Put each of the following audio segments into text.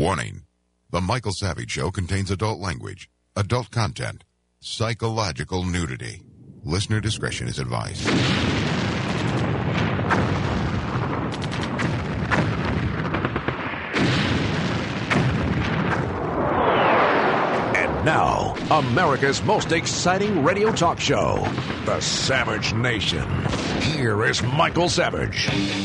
Warning. The Michael Savage Show contains adult language, adult content, psychological nudity. Listener discretion is advised. And now, America's most exciting radio talk show, The Savage Nation. Here is Michael Savage.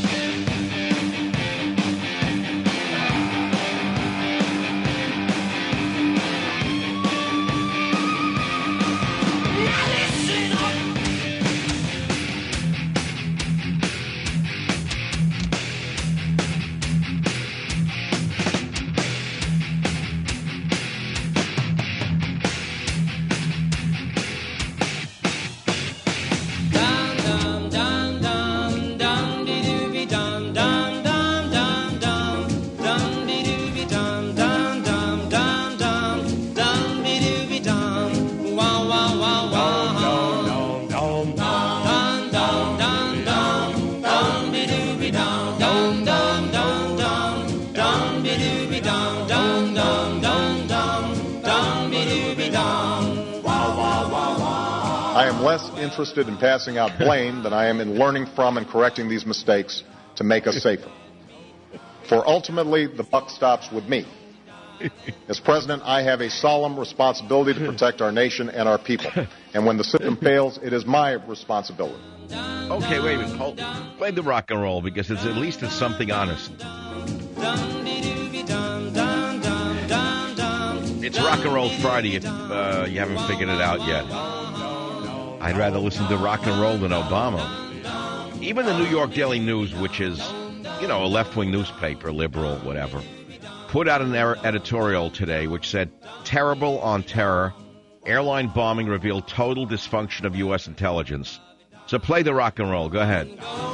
Interested in passing out blame than I am in learning from and correcting these mistakes to make us safer. For ultimately, the buck stops with me. As president, I have a solemn responsibility to protect our nation and our people. And when the system fails, it is my responsibility. Okay, wait a minute. Hold. Play the rock and roll because at least it's something honest. It's Rock and Roll Friday if you haven't figured it out yet. I'd rather listen to rock and roll than Obama. Even the New York Daily News, which is, a left-wing newspaper, liberal, whatever, put out an editorial today which said, terrible on terror, airline bombing revealed total dysfunction of U.S. intelligence. So play the rock and roll. Go ahead.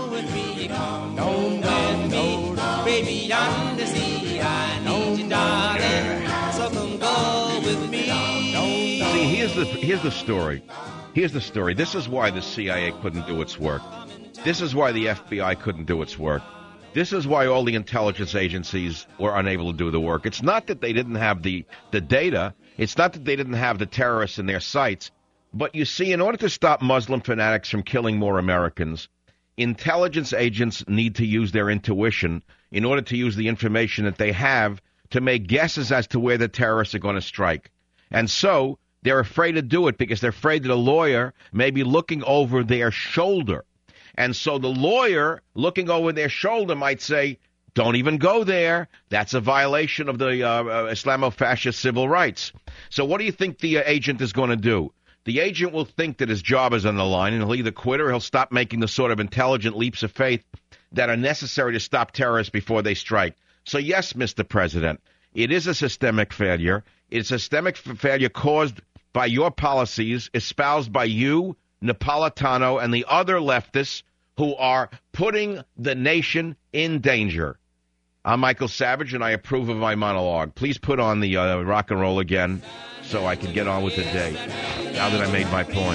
Baby, on the sea, I need you, darling, so come go with me. See, here's the story. Here's the story. This is why the CIA couldn't do its work. This is why the FBI couldn't do its work. This is why all the intelligence agencies were unable to do the work. It's not that they didn't have the data. It's not that they didn't have the terrorists in their sights. But you see, in order to stop Muslim fanatics from killing more Americans, intelligence agents need to use their intuition in order to use the information that they have to make guesses as to where the terrorists are going to strike. And so they're afraid to do it because they're afraid that a lawyer may be looking over their shoulder. And so the lawyer looking over their shoulder might say, don't even go there. That's a violation of the Islamo-fascist civil rights. So what do you think the agent is going to do? The agent will think that his job is on the line, and he'll either quit or he'll stop making the sort of intelligent leaps of faith that are necessary to stop terrorists before they strike. So yes, Mr. President, it is a systemic failure. It's a systemic failure caused by your policies, espoused by you, Napolitano, and the other leftists who are putting the nation in danger. I'm Michael Savage, and I approve of my monologue. Please put on the rock and roll again so I can get on with the day, now that I made my point.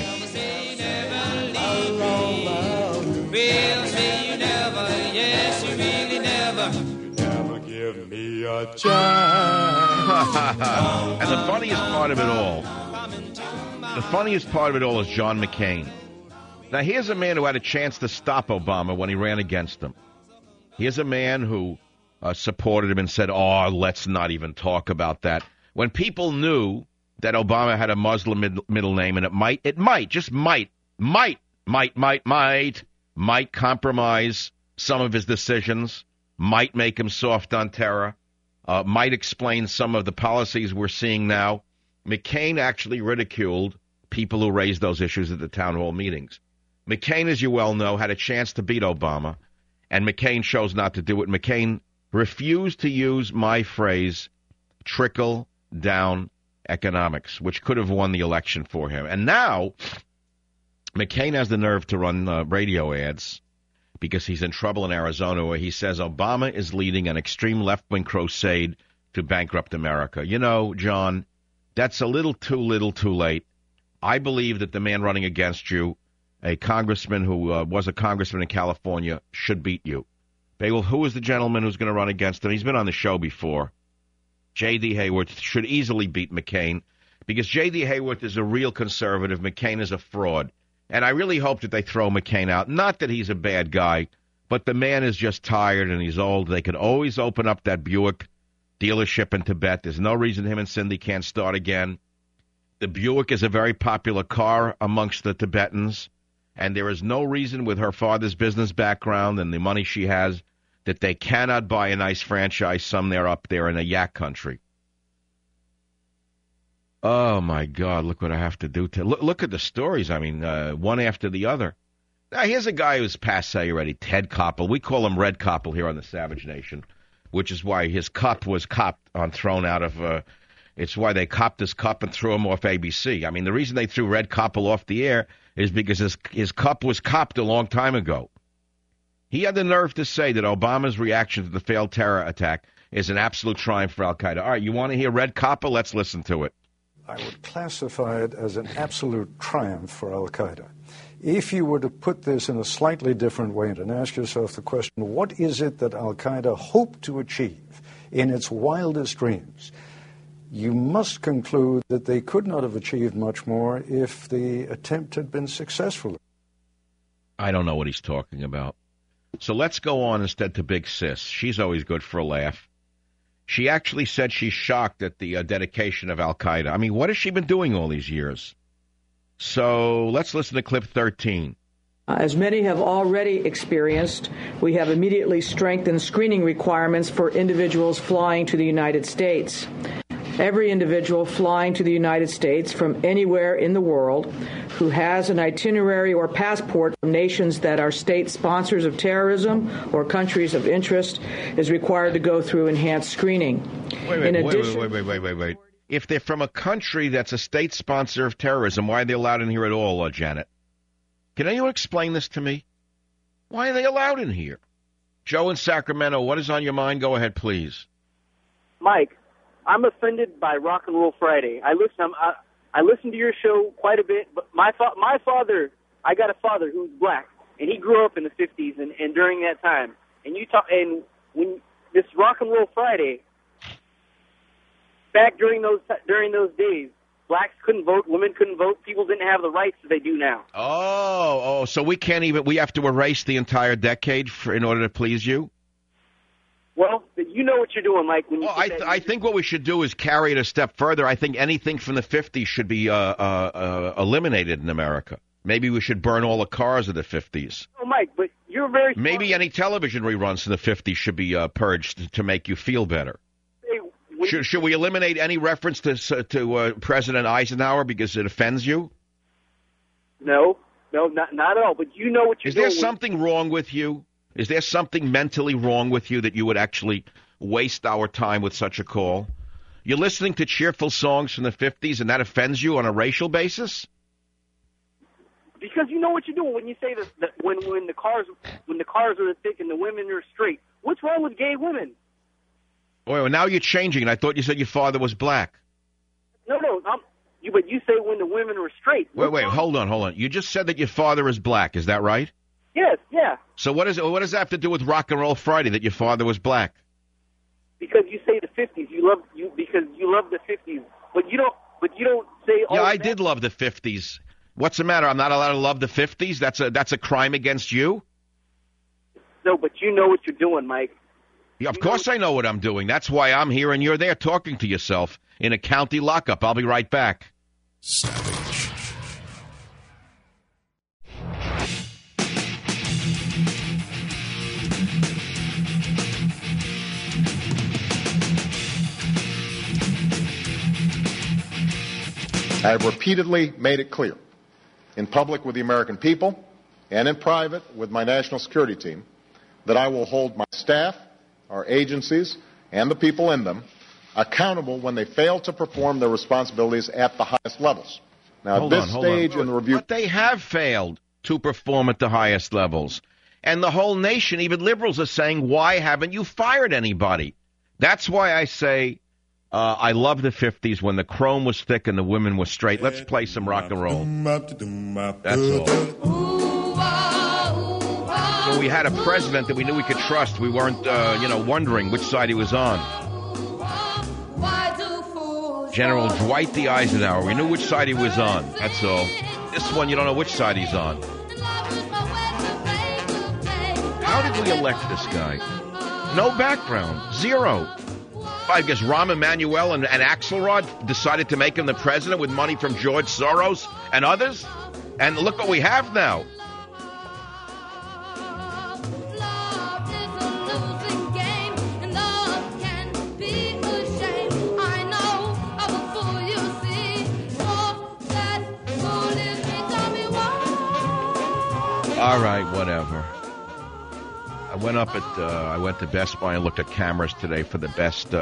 Give me a chance. And the funniest part of it all is John McCain. Now, here's a man who had a chance to stop Obama when he ran against him. Here's a man who supported him and said, let's not even talk about that. When people knew that Obama had a Muslim middle name and it might compromise some of his decisions, might make him soft on terror, might explain some of the policies we're seeing now. McCain actually ridiculed people who raised those issues at the town hall meetings. McCain, as you well know, had a chance to beat Obama, and McCain chose not to do it. McCain refused to use my phrase, trickle-down economics, which could have won the election for him. And now McCain has the nerve to run radio ads because he's in trouble in Arizona, where he says Obama is leading an extreme left-wing crusade to bankrupt America. You know, John, that's a little too late. I believe that the man running against you, a congressman who was a congressman in California, should beat you. Bagel, who is the gentleman who's going to run against him? He's been on the show before. J.D. Hayworth should easily beat McCain because J.D. Hayworth is a real conservative. McCain is a fraud. And I really hope that they throw McCain out. Not that he's a bad guy, but the man is just tired and he's old. They could always open up that Buick dealership in Tibet. There's no reason him and Cindy can't start again. The Buick is a very popular car amongst the Tibetans, and there is no reason with her father's business background and the money she has that they cannot buy a nice franchise somewhere up there in a yak country. Oh, my God, look what I have to do. Look at the stories, I mean, one after the other. Now, here's a guy who's passé already, Ted Koppel. We call him Red Koppel here on the Savage Nation, which is why his cup was thrown out of it's why they copped his cup and threw him off ABC. I mean, the reason they threw Red Koppel off the air is because his cup was copped a long time ago. He had the nerve to say that Obama's reaction to the failed terror attack is an absolute triumph for al-Qaeda. All right, you want to hear Red Koppel? Let's listen to it. I would classify it as an absolute triumph for al-Qaeda. If you were to put this in a slightly different way and ask yourself the question, what is it that al-Qaeda hoped to achieve in its wildest dreams? You must conclude that they could not have achieved much more if the attempt had been successful. I don't know what he's talking about. So let's go on instead to Big Sis. She's always good for a laugh. She actually said she's shocked at the dedication of al-Qaeda. I mean, what has she been doing all these years? So let's listen to clip 13. As many have already experienced, we have immediately strengthened screening requirements for individuals flying to the United States. Every individual flying to the United States from anywhere in the world who has an itinerary or passport from nations that are state sponsors of terrorism or countries of interest is required to go through enhanced screening. Wait. If they're from a country that's a state sponsor of terrorism, why are they allowed in here at all, Janet? Can anyone explain this to me? Why are they allowed in here? Joe in Sacramento, what is on your mind? Go ahead, please. Mike, I'm offended by Rock and Roll Friday. I listen to your show quite a bit, but my father, I got a father who's black, and he grew up in the 50s and during that time. And when this Rock and Roll Friday, back during those days, blacks couldn't vote, women couldn't vote, people didn't have the rights that they do now. Oh, so we have to erase the entire decade in order to please you? Well, you know what you're doing, Mike. When you I think what we should do is carry it a step further. I think anything from the 50s should be eliminated in America. Maybe we should burn all the cars of the 50s. Oh, Mike, but you're very smart. Maybe any television reruns from the 50s should be purged to make you feel better. Should we eliminate any reference to President Eisenhower because it offends you? No, not at all. But you know what you're doing. Is there something wrong with you? Is there something mentally wrong with you that you would actually waste our time with such a call? You're listening to cheerful songs from the 50s, and that offends you on a racial basis? Because you know what you're doing when you say that when the cars are thick and the women are straight. What's wrong with gay women? Well, now you're changing, and I thought you said your father was black. No, but you say when the women were straight. Wait, hold on. You just said that your father is black. Is that right? Yes, yeah. So what does that have to do with Rock and Roll Friday, that your father was black? Because you say the 50s. Because you love the 50s. But you don't say all. Yeah, I did love the 50s. What's the matter? I'm not allowed to love the 50s? That's a crime against you? No, but you know what you're doing, Mike. Yeah, of course I know what I'm doing. That's why I'm here and you're there talking to yourself in a county lockup. I'll be right back. Savage. I have repeatedly made it clear, in public with the American people and in private with my national security team, that I will hold my staff, our agencies, and the people in them accountable when they fail to perform their responsibilities at the highest levels. Now, at this stage in the review... But they have failed to perform at the highest levels. And the whole nation, even liberals, are saying, why haven't you fired anybody? That's why I say I love the 50s when the chrome was thick and the women were straight. Let's play some rock and roll. That's all. So we had a president that we knew we could trust. We weren't, wondering which side he was on. General Dwight D. Eisenhower. We knew which side he was on. That's all. This one, you don't know which side he's on. How did we elect this guy? No background. Zero. I guess Rahm Emanuel and Axelrod decided to make him the president with money from George Soros and others. And look what we have now. All right, whatever. I went to Best Buy and looked at cameras today for the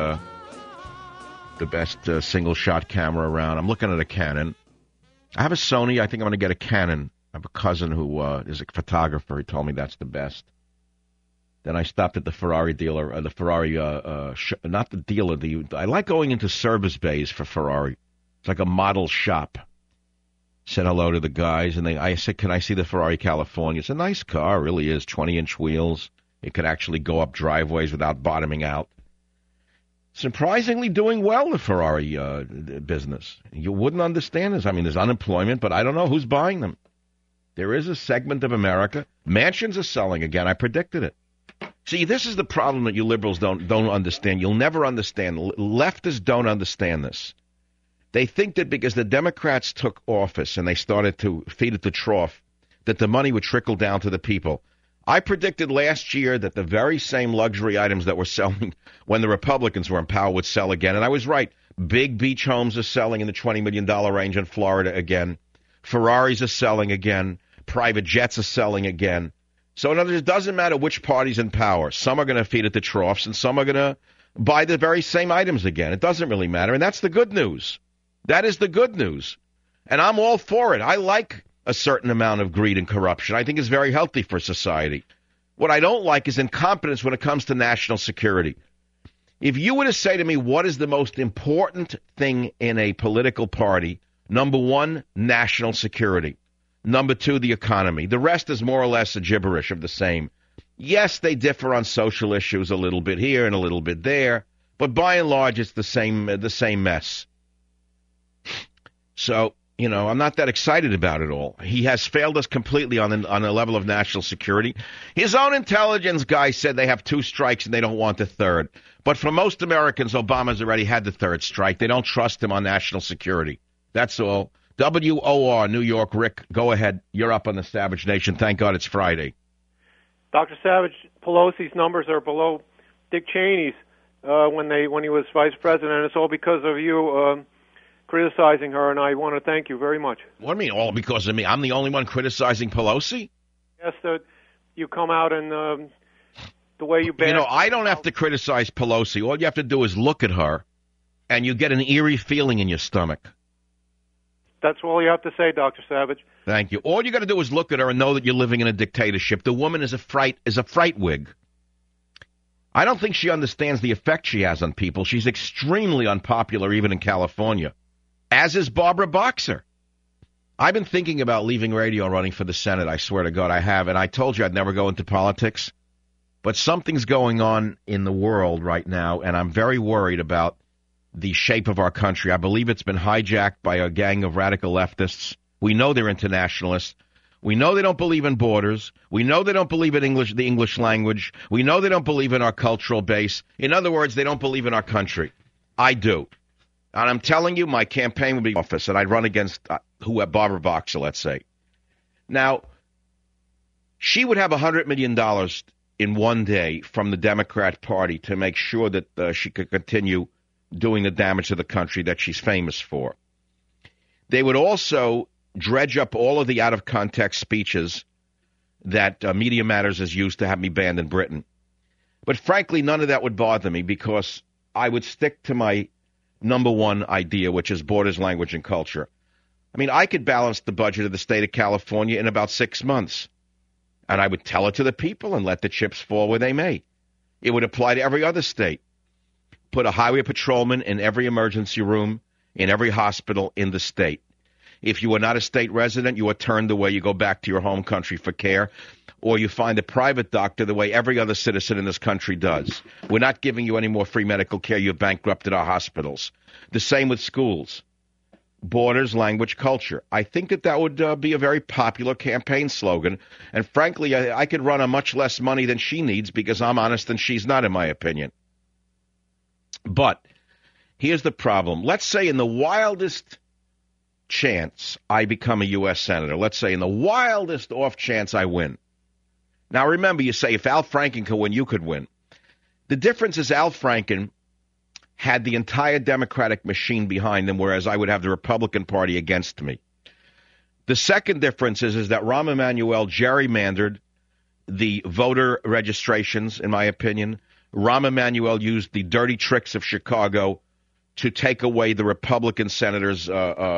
best single shot camera around. I'm looking at a Canon. I have a Sony. I think I'm going to get a Canon. I have a cousin who is a photographer. He told me that's the best. Then I stopped at the Ferrari dealer, not the dealer. I like going into service bays for Ferrari. It's like a model shop. Said hello to the guys, and I said, can I see the Ferrari California? It's a nice car, it really is, 20-inch wheels. It could actually go up driveways without bottoming out. Surprisingly doing well, the Ferrari business. You wouldn't understand this. I mean, there's unemployment, but I don't know who's buying them. There is a segment of America. Mansions are selling again. I predicted it. See, this is the problem that you liberals don't understand. You'll never understand. Leftists don't understand this. They think that because the Democrats took office and they started to feed at the trough, that the money would trickle down to the people. I predicted last year that the very same luxury items that were selling when the Republicans were in power would sell again, and I was right. Big beach homes are selling in the $20 million range in Florida again. Ferraris are selling again. Private jets are selling again. So in other words, it doesn't matter which party's in power. Some are going to feed at the troughs, and some are going to buy the very same items again. It doesn't really matter, and that's the good news. That is the good news. And I'm all for it. I like a certain amount of greed and corruption. I think it's very healthy for society. What I don't like is incompetence when it comes to national security. If you were to say to me, what is the most important thing in a political party? Number one, national security. Number two, the economy. The rest is more or less a gibberish of the same. Yes, they differ on social issues a little bit here and a little bit there, but by and large, it's the same mess. So, I'm not that excited about it all. He has failed us completely on the level of national security. His own intelligence guy said they have 2 strikes and they don't want the third. But for most Americans, Obama's already had the 3rd strike. They don't trust him on national security. That's all. WOR, New York. Rick, go ahead. You're up on the Savage Nation. Thank God it's Friday. Dr. Savage, Pelosi's numbers are below Dick Cheney's when he was vice president. And it's all because of you criticizing her, and I want to thank you very much. What do you mean, all because of me? I'm the only one criticizing Pelosi? Yes, you come out and the way you I don't have to criticize Pelosi. All you have to do is look at her, and you get an eerie feeling in your stomach. That's all you have to say, Dr. Savage. Thank you. All you got to do is look at her and know that you're living in a dictatorship. The woman is a fright wig. I don't think she understands the effect she has on people. She's extremely unpopular, even in California. As is Barbara Boxer. I've been thinking about leaving radio and running for the Senate. I swear to God I have. And I told you I'd never go into politics. But something's going on in the world right now, and I'm very worried about the shape of our country. I believe it's been hijacked by a gang of radical leftists. We know they're internationalists. We know they don't believe in borders. We know they don't believe in the English language. We know they don't believe in our cultural base. In other words, they don't believe in our country. I do. And I'm telling you, my campaign would be office, and I'd run against Barbara Boxer, let's say. Now, she would have $100 million in one day from the Democrat Party to make sure that she could continue doing the damage to the country that she's famous for. They would also dredge up all of the out-of-context speeches that Media Matters has used to have me banned in Britain. But frankly, none of that would bother me because I would stick to my number one idea, which is borders, language, and culture. I mean, I could balance the budget of the state of California in about 6 months, and I would tell it to the people and let the chips fall where they may. It would apply to every other state. Put a highway patrolman in every emergency room, in every hospital in the state. If you are not a state resident, you are turned away. You go back to your home country for care, or you find a private doctor the way every other citizen in this country does. We're not giving you any more free medical care. You've bankrupted our hospitals. The same with schools. Borders, language, culture. I think that would be a very popular campaign slogan. And frankly, I could run on much less money than she needs because I'm honest and she's not, in my opinion. But here's the problem. Let's say in the wildest chance I become a U.S. Senator. Let's say in the wildest off chance I win. Now, remember, you say if Al Franken could win, you could win. The difference is Al Franken had the entire Democratic machine behind him, whereas I would have the Republican Party against me. The second difference is that Rahm Emanuel gerrymandered the voter registrations, in my opinion. Rahm Emanuel used the dirty tricks of Chicago to take away the Republican senator's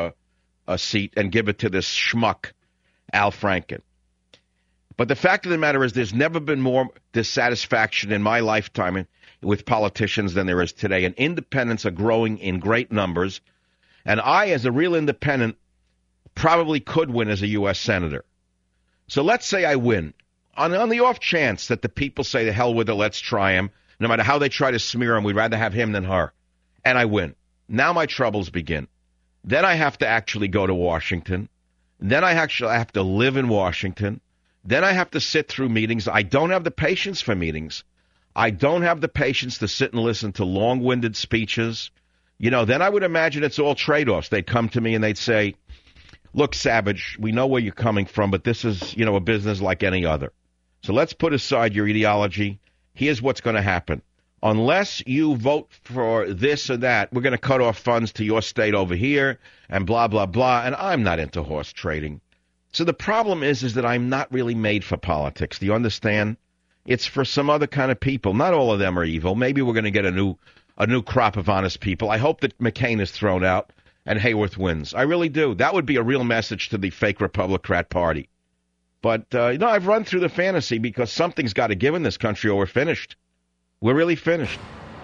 seat and give it to this schmuck, Al Franken. But the fact of the matter is there's never been more dissatisfaction in my lifetime with politicians than there is today. And independents are growing in great numbers. And I, as a real independent, probably could win as a U.S. Senator. So let's say I win. On the off chance that the people say, the hell with it, let's try him. No matter how they try to smear him, we'd rather have him than her. And I win. Now my troubles begin. Then I have to actually go to Washington. Then I actually have to live in Washington. Then I have to sit through meetings. I don't have the patience for meetings. I don't have the patience to sit and listen to long-winded speeches. You know, then I would imagine it's all trade-offs. They'd come to me and they'd say, look, Savage, we know where you're coming from, but this is, you know, a business like any other. So let's put aside your ideology. Here's what's going to happen. Unless you vote for this or that, we're going to cut off funds to your state over here and blah, blah, blah. And I'm not into horse trading. So the problem is that I'm not really made for politics. Do you understand? It's for some other kind of people. Not all of them are evil. Maybe we're going to get a new crop of honest people. I hope that McCain is thrown out and Hayworth wins. I really do. That would be a real message to the fake Republican Party. But, you know, I've run through the fantasy because something's got to give in this country or we're finished. We're really finished.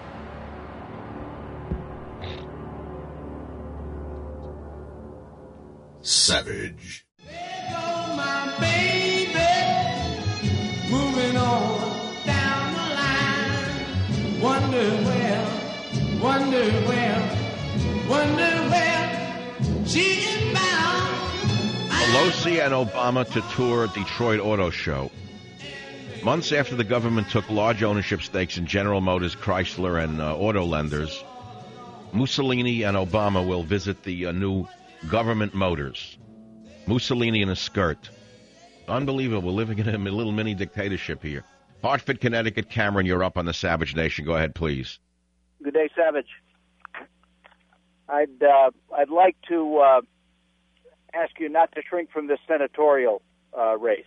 Savage. There go my baby, moving on down the line. Wonder where she is bound. Pelosi and Obama to tour Detroit Auto Show. Months after the government took large ownership stakes in General Motors, Chrysler, and auto lenders, Mussolini and Obama will visit the new government motors. Mussolini in a skirt. Unbelievable. We're living in a little mini dictatorship here. Hartford, Connecticut. Cameron, you're up on the Savage Nation. Go ahead, please. Good day, Savage. I'd like to ask you not to shrink from this senatorial race.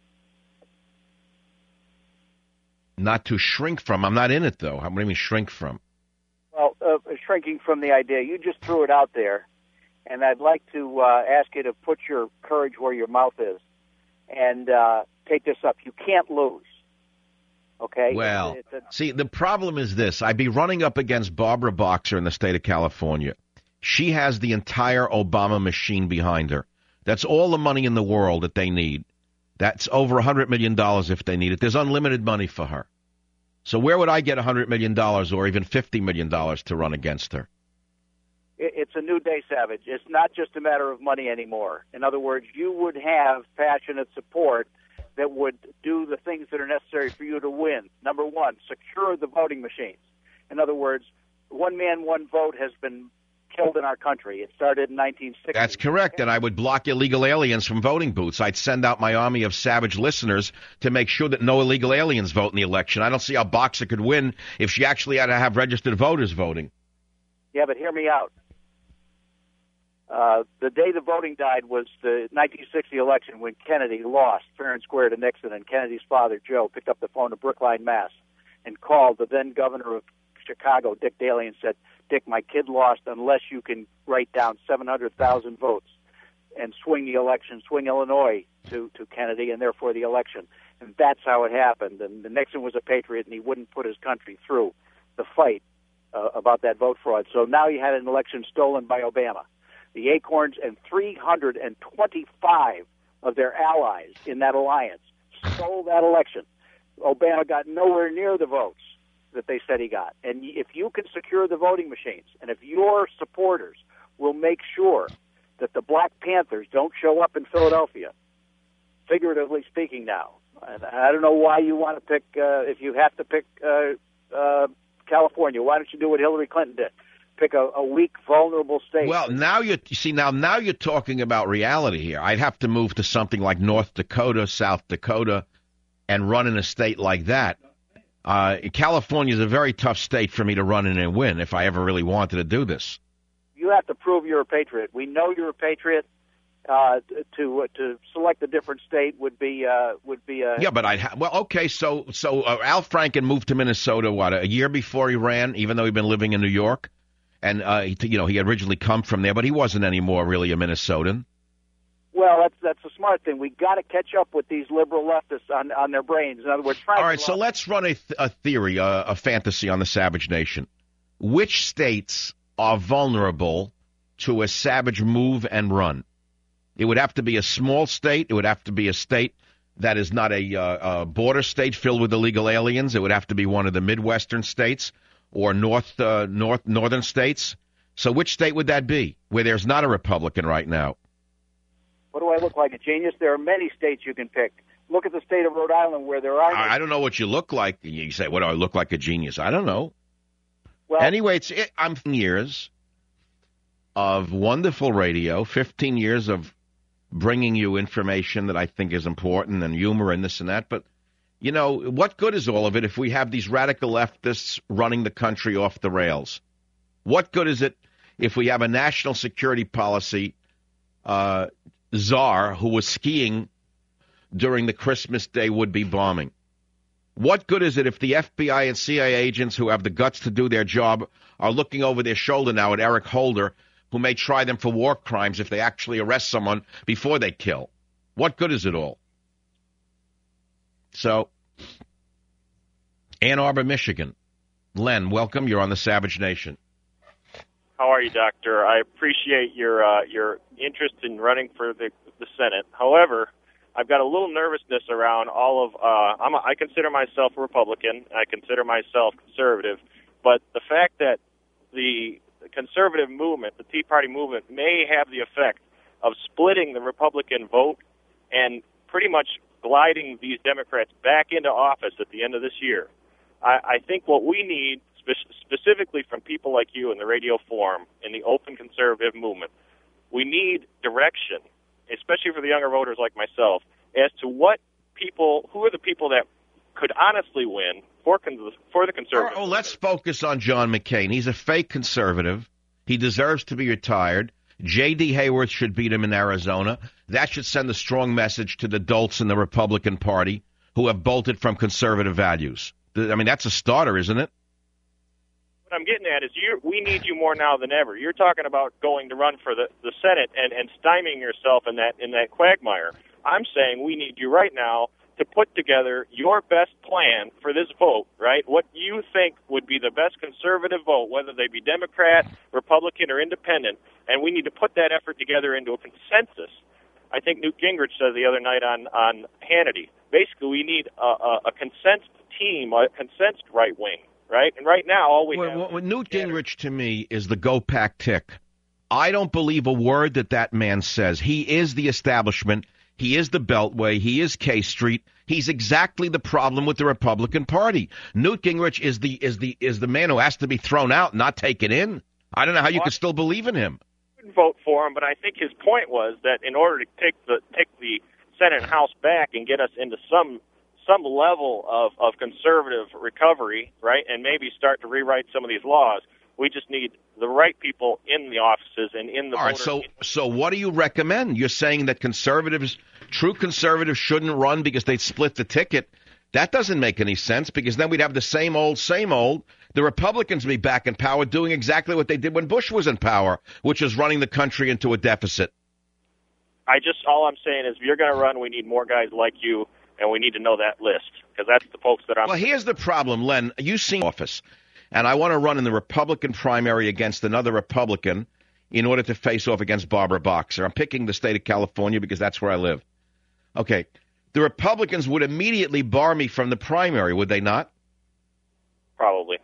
Not to shrink from. I'm not in it, though. What do you mean shrink from? Well, shrinking from the idea. You just threw it out there, and I'd like to ask you to put your courage where your mouth is and take this up. You can't lose. Okay? Well, see, the problem is this. I'd be running up against Barbara Boxer in the state of California. She has the entire Obama machine behind her. That's all the money in the world that they need. That's over $100 million if they need it. There's unlimited money for her. So where would I get $100 million or even $50 million to run against her? It's a new day, Savage. It's not just a matter of money anymore. In other words, you would have passionate support that would do the things that are necessary for you to win. Number one, secure the voting machines. In other words, one man, one vote has been killed in our country. It started in 1960. That's correct, and I would block illegal aliens from voting booths. I'd send out my army of Savage listeners to make sure that no illegal aliens vote in the election. I don't see how Boxer could win if she actually had to have registered voters voting. Yeah, but hear me out. The day the voting died was the 1960 election when Kennedy lost fair and square to Nixon, and Kennedy's father, Joe, picked up the phone to Brookline, Mass., and called the then governor of Chicago, Dick Daley, and said, Dick, my kid lost unless you can write down 700,000 votes and swing the election, swing Illinois to Kennedy, and therefore the election. And that's how it happened. And Nixon was a patriot, and he wouldn't put his country through the fight about that vote fraud. So now you had an election stolen by Obama. the Acorns, and 325 of their allies in that alliance stole that election. Obama got nowhere near the votes that they said he got. And if you can secure the voting machines, and if your supporters will make sure that the Black Panthers don't show up in Philadelphia, figuratively speaking now, and I don't know why you want to pick, if you have to pick California, why don't you do what Hillary Clinton did? Pick a weak, vulnerable state. Well, now you're talking about reality here. I'd have to move to something like North Dakota, South Dakota, and run in a state like that. California is a very tough state for me to run in and win if I ever really wanted to do this. You have to prove you're a patriot. We know you're a patriot. To select a different state would be a yeah. But okay. So Al Franken moved to Minnesota a year before he ran, even though he'd been living in New York, and he had originally come from there, but he wasn't anymore really a Minnesotan. Well, that's a smart thing. We got to catch up with these liberal leftists on their brains. In other words, all right. So let's run a theory, a fantasy on the Savage Nation. Which states are vulnerable to a Savage move and run? It would have to be a small state. It would have to be a state that is not a border state filled with illegal aliens. It would have to be one of the Midwestern states or northern states. So which state would that be where there's not a Republican right now? What do I look like, a genius? There are many states you can pick. Look at the state of Rhode Island where there are... I don't know what you look like. You say, what do I look like, a genius? I don't know. Well, anyway, I'm years of wonderful radio, 15 years of bringing you information that I think is important and humor and this and that. But, what good is all of it if we have these radical leftists running the country off the rails? What good is it if we have a national security policy czar who was skiing during the Christmas Day would-be bombing? What good is it if the FBI and CIA agents who have the guts to do their job are looking over their shoulder now at Eric Holder, who may try them for war crimes if they actually arrest someone before they kill? What good is it all? So, Ann Arbor, Michigan. Len, welcome. You're on the Savage Nation. How are you, Doctor? I appreciate your interest in running for the Senate. However, I've got a little nervousness around all of. I consider myself a Republican. I consider myself conservative, but the fact that the conservative movement, the Tea Party movement, may have the effect of splitting the Republican vote and pretty much gliding these Democrats back into office at the end of this year. I think what we need, specifically from people like you in the radio forum, in the open conservative movement, we need direction, especially for the younger voters like myself, as to who are the people that could honestly win for the conservative. Oh, let's focus on John McCain. He's a fake conservative. He deserves to be retired. J.D. Hayworth should beat him in Arizona. That should send a strong message to the dolts in the Republican Party who have bolted from conservative values. I mean, that's a starter, isn't it? What I'm getting at is we need you more now than ever. You're talking about going to run for the Senate and stymieing yourself in that quagmire. I'm saying we need you right now to put together your best plan for this vote, right? What you think would be the best conservative vote, whether they be Democrat, Republican, or Independent, and we need to put that effort together into a consensus. I think Newt Gingrich said the other night on Hannity, basically we need a consensed team, a consensed right wing, right? And right now, all we have... Well, Newt Gingrich, to me, is the go-pack tick. I don't believe a word that man says. He is the establishment. He is the Beltway. He is K Street. He's exactly the problem with the Republican Party. Newt Gingrich is the man who has to be thrown out, not taken in. I don't know how you could still believe in him. I wouldn't vote for him, but I think his point was that in order to take the Senate and House back and get us into some level of conservative recovery, right, and maybe start to rewrite some of these laws, we just need the right people in the offices and in the... All right, so what do you recommend? You're saying that true conservatives shouldn't run because they'd split the ticket. That doesn't make any sense, because then we'd have the same old. The Republicans would be back in power doing exactly what they did when Bush was in power, which is running the country into a deficit. All I'm saying is if you're going to run, we need more guys like you, and we need to know that list, because that's the folks that I'm... Well, here's the problem, Len. You see office, and I want to run in the Republican primary against another Republican in order to face off against Barbara Boxer. I'm picking the state of California because that's where I live. Okay. The Republicans would immediately bar me from the primary, would they not? Probably.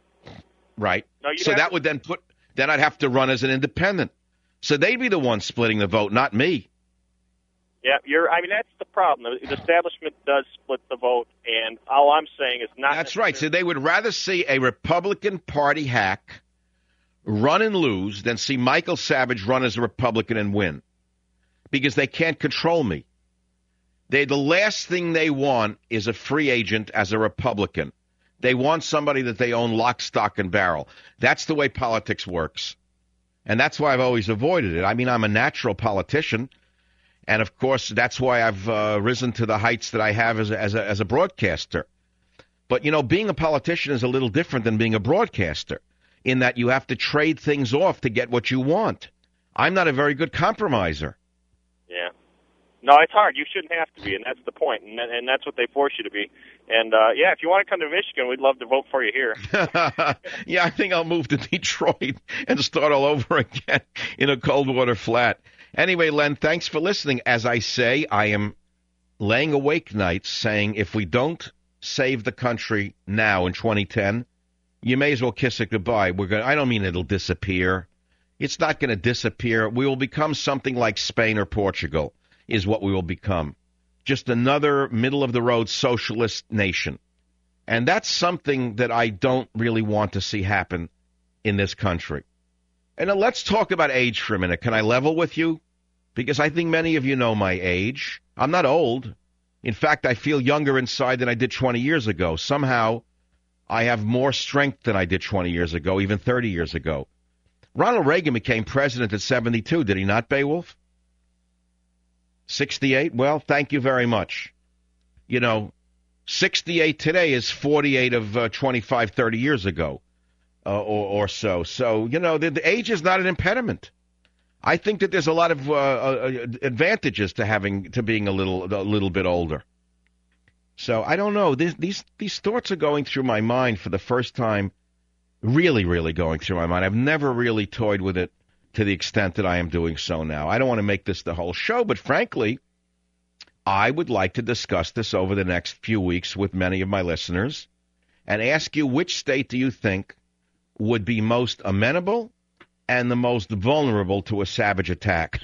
Right. No, so that would then I'd have to run as an independent. So they'd be the ones splitting the vote, not me. Yeah, that's the problem. The establishment does split the vote, and all I'm saying is not. That's right. So they would rather see a Republican Party hack run and lose than see Michael Savage run as a Republican and win, because they can't control me. The last thing they want is a free agent as a Republican. They want somebody that they own lock, stock, and barrel. That's the way politics works. And that's why I've always avoided it. I mean, I'm a natural politician. And, of course, that's why I've risen to the heights that I have as a broadcaster. But, being a politician is a little different than being a broadcaster in that you have to trade things off to get what you want. I'm not a very good compromiser. Yeah. No, it's hard. You shouldn't have to be, and that's the point, and that's what they force you to be. And, if you want to come to Michigan, we'd love to vote for you here. Yeah, I think I'll move to Detroit and start all over again in a cold water flat. Anyway, Len, thanks for listening. As I say, I am laying awake nights saying if we don't save the country now in 2010, you may as well kiss it goodbye. I don't mean it'll disappear. It's not going to disappear. We will become something like Spain or Portugal. Is what we will become. Just another middle-of-the-road socialist nation. And that's something that I don't really want to see happen in this country. And now let's talk about age for a minute. Can I level with you? Because I think many of you know my age. I'm not old. In fact, I feel younger inside than I did 20 years ago. Somehow, I have more strength than I did 20 years ago, even 30 years ago. Ronald Reagan became president at 72, did he not, Beowulf? 68? Well, thank you very much. 68 today is 48 of 25, 30 years ago or so. So, the age is not an impediment. I think that there's a lot of advantages to being a little bit older. So, I don't know. These thoughts are going through my mind for the first time, really, really going through my mind. I've never really toyed with it to the extent that I am doing so now. I don't want to make this the whole show, but frankly, I would like to discuss this over the next few weeks with many of my listeners and ask you which state do you think would be most amenable and the most vulnerable to a savage attack.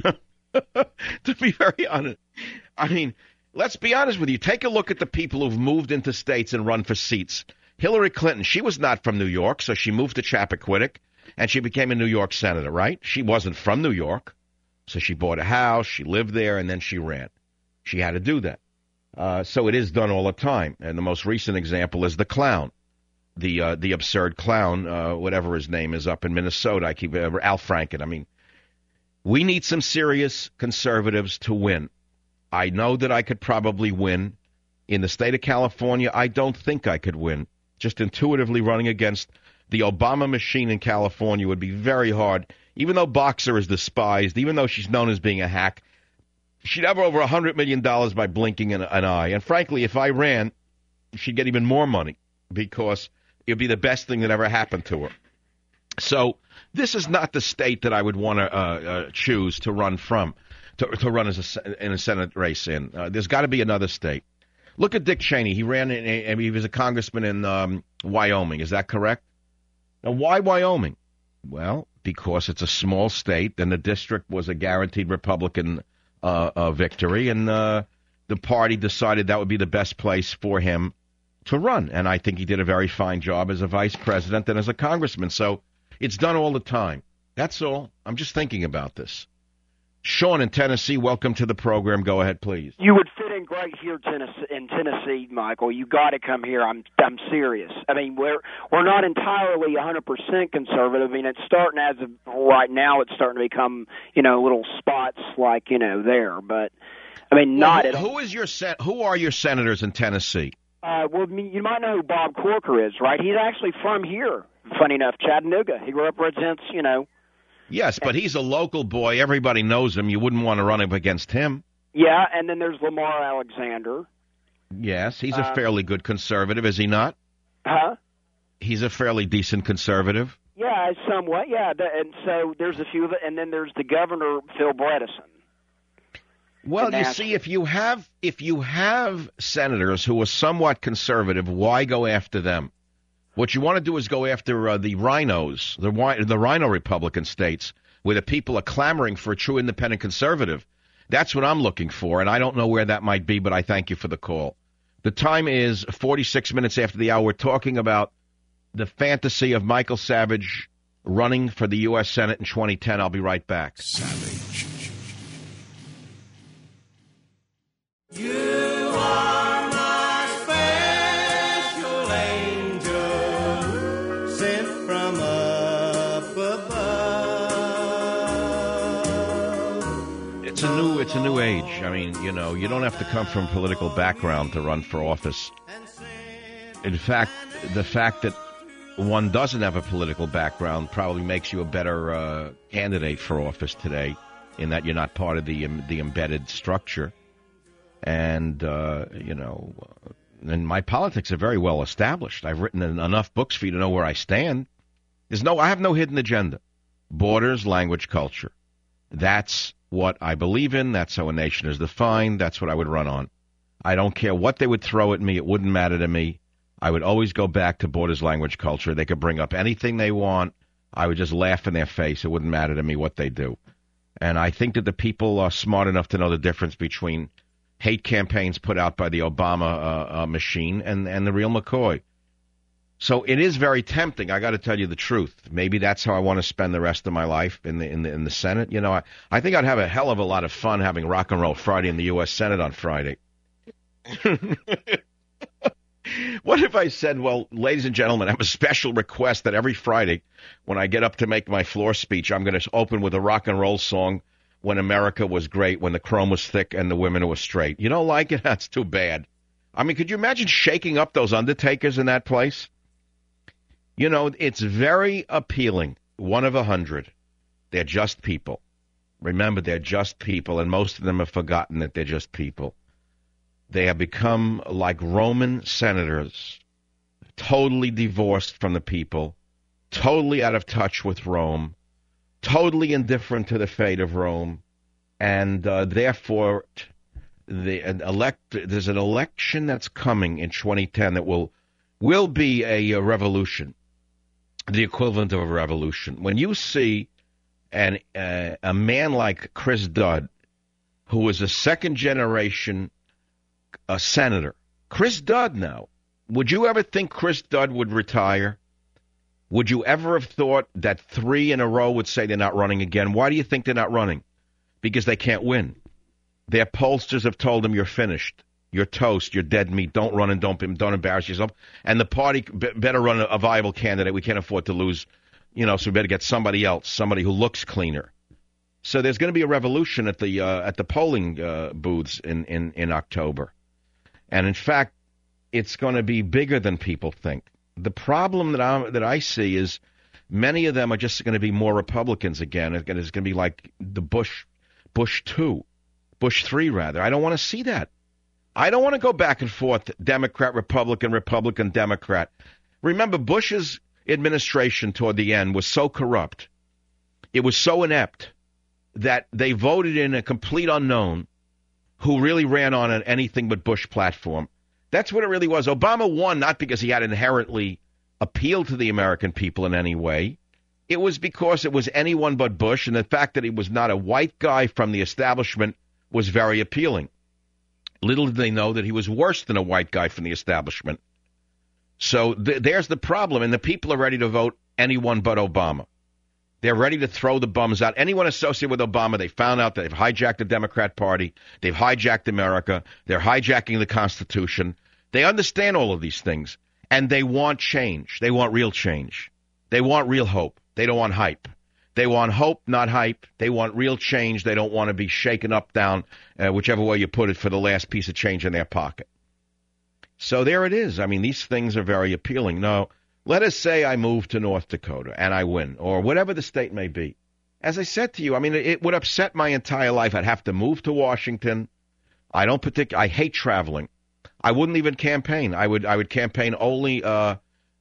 To be very honest. I mean, let's be honest with you. Take a look at the people who've moved into states and run for seats. Hillary Clinton, she was not from New York, so she moved to Chappaquiddick. And she became a New York senator, right? She wasn't from New York, so she bought a house, she lived there, and then she ran. She had to do that. So it is done all the time. And the most recent example is the clown, the absurd clown, whatever his name is, up in Minnesota. Al Franken. I mean, we need some serious conservatives to win. I know that I could probably win. In the state of California, I don't think I could win. Just intuitively running against the Obama machine in California would be very hard. Even though Boxer is despised, even though she's known as being a hack, she'd have over $100 million by blinking an eye. And frankly, if I ran, she'd get even more money because it would be the best thing that ever happened to her. So this is not the state that I would want to choose to run from, to run in a Senate race in. There's got to be another state. Look at Dick Cheney. He was a congressman in Wyoming. Is that correct? Now, why Wyoming? Well, because it's a small state, and the district was a guaranteed Republican victory, and the party decided that would be the best place for him to run. And I think he did a very fine job as a vice president and as a congressman. So it's done all the time. That's all. I'm just thinking about this. Sean in Tennessee, welcome to the program. Go ahead, please. You would fit in great here in Tennessee, Michael. You got to come here. I'm serious. I mean, we're not entirely 100% conservative. I mean, it's starting as of right now. It's starting to become little spots like there. But I mean, not at all. Who are your senators in Tennessee? Well, you might know who Bob Corker is, right? He's actually from here. Funny enough, Chattanooga. He grew up represents. Yes, but he's a local boy. Everybody knows him. You wouldn't want to run up against him. Yeah, and then there's Lamar Alexander. Yes, he's a fairly good conservative, is he not? Huh? He's a fairly decent conservative. Yeah, somewhat. Yeah, and so there's a few of it, and then there's the governor, Phil Bredesen. Well, you see, if you have senators who are somewhat conservative, why go after them? What you want to do is go after the rhinos, the rhino Republican states, where the people are clamoring for a true independent conservative. That's what I'm looking for, and I don't know where that might be, but I thank you for the call. The time is 46 minutes after the hour. We're talking about the fantasy of Michael Savage running for the U.S. Senate in 2010. I'll be right back. Savage. You are my special angel, sent from up above. It's a new age. I mean, you know, you don't have to come from a political background to run for office. In fact, the fact that one doesn't have a political background probably makes you a better candidate for office today, in that you're not part of the embedded structure. And, and my politics are very well established. I've written enough books for you to know where I stand. I have no hidden agenda. Borders, language, culture. That's what I believe in. That's how a nation is defined. That's what I would run on. I don't care what they would throw at me. It wouldn't matter to me. I would always go back to borders, language, culture. They could bring up anything they want. I would just laugh in their face. It wouldn't matter to me what they do. And I think that the people are smart enough to know the difference between hate campaigns put out by the Obama machine and the real McCoy. So it is very tempting. I got to tell you the truth. Maybe that's how I want to spend the rest of my life in the Senate. You know, I think I'd have a hell of a lot of fun having Rock and Roll Friday in the U.S. Senate on Friday. What if I said, well, ladies and gentlemen, I have a special request that every Friday when I get up to make my floor speech, I'm going to open with a rock and roll song, When America Was Great, When the Chrome Was Thick and the Women Were Straight. You don't like it? That's too bad. I mean, could you imagine shaking up those undertakers in that place? You know, it's very appealing. 1 of 100. They're just people. Remember, they're just people, and most of them have forgotten that they're just people. They have become like Roman senators, totally divorced from the people, totally out of touch with Rome, totally indifferent to the fate of Rome, and therefore there's an election that's coming in 2010 that will be a revolution, the equivalent of a revolution. When you see a man like Chris Dodd, who is a second-generation senator, Chris Dodd now, would you ever think Chris Dodd would retire? Would you ever have thought that 3 in a row would say they're not running again? Why do you think they're not running? Because they can't win. Their pollsters have told them, you're finished. You're toast. You're dead meat. Don't run and don't embarrass yourself. And the party better run a viable candidate. We can't afford to lose, so we better get somebody else, somebody who looks cleaner. So there's going to be a revolution at the polling booths in October. And, in fact, it's going to be bigger than people think. The problem that I see is many of them are just going to be more Republicans again. It's going to be like the Bush 3, rather. I don't want to see that. I don't want to go back and forth, Democrat, Republican, Republican, Democrat. Remember, Bush's administration toward the end was so corrupt, it was so inept, that they voted in a complete unknown who really ran on an anything but Bush platform. That's what it really was. Obama won not because he had inherently appealed to the American people in any way. It was because it was anyone but Bush, and the fact that he was not a white guy from the establishment was very appealing. Little did they know that he was worse than a white guy from the establishment. So there's the problem, and the people are ready to vote anyone but Obama. They're ready to throw the bums out. Anyone associated with Obama, they found out that they've hijacked the Democrat Party. They've hijacked America. They're hijacking the Constitution. They understand all of these things, and they want change. They want real change. They want real hope. They don't want hype. They want hope, not hype. They want real change. They don't want to be shaken up, down, whichever way you put it, for the last piece of change in their pocket. So there it is. I mean, these things are very appealing. Now, let us say I move to North Dakota and I win, or whatever the state may be. As I said to you, I mean, it would upset my entire life. I'd have to move to Washington. I hate traveling. I wouldn't even campaign. I would campaign only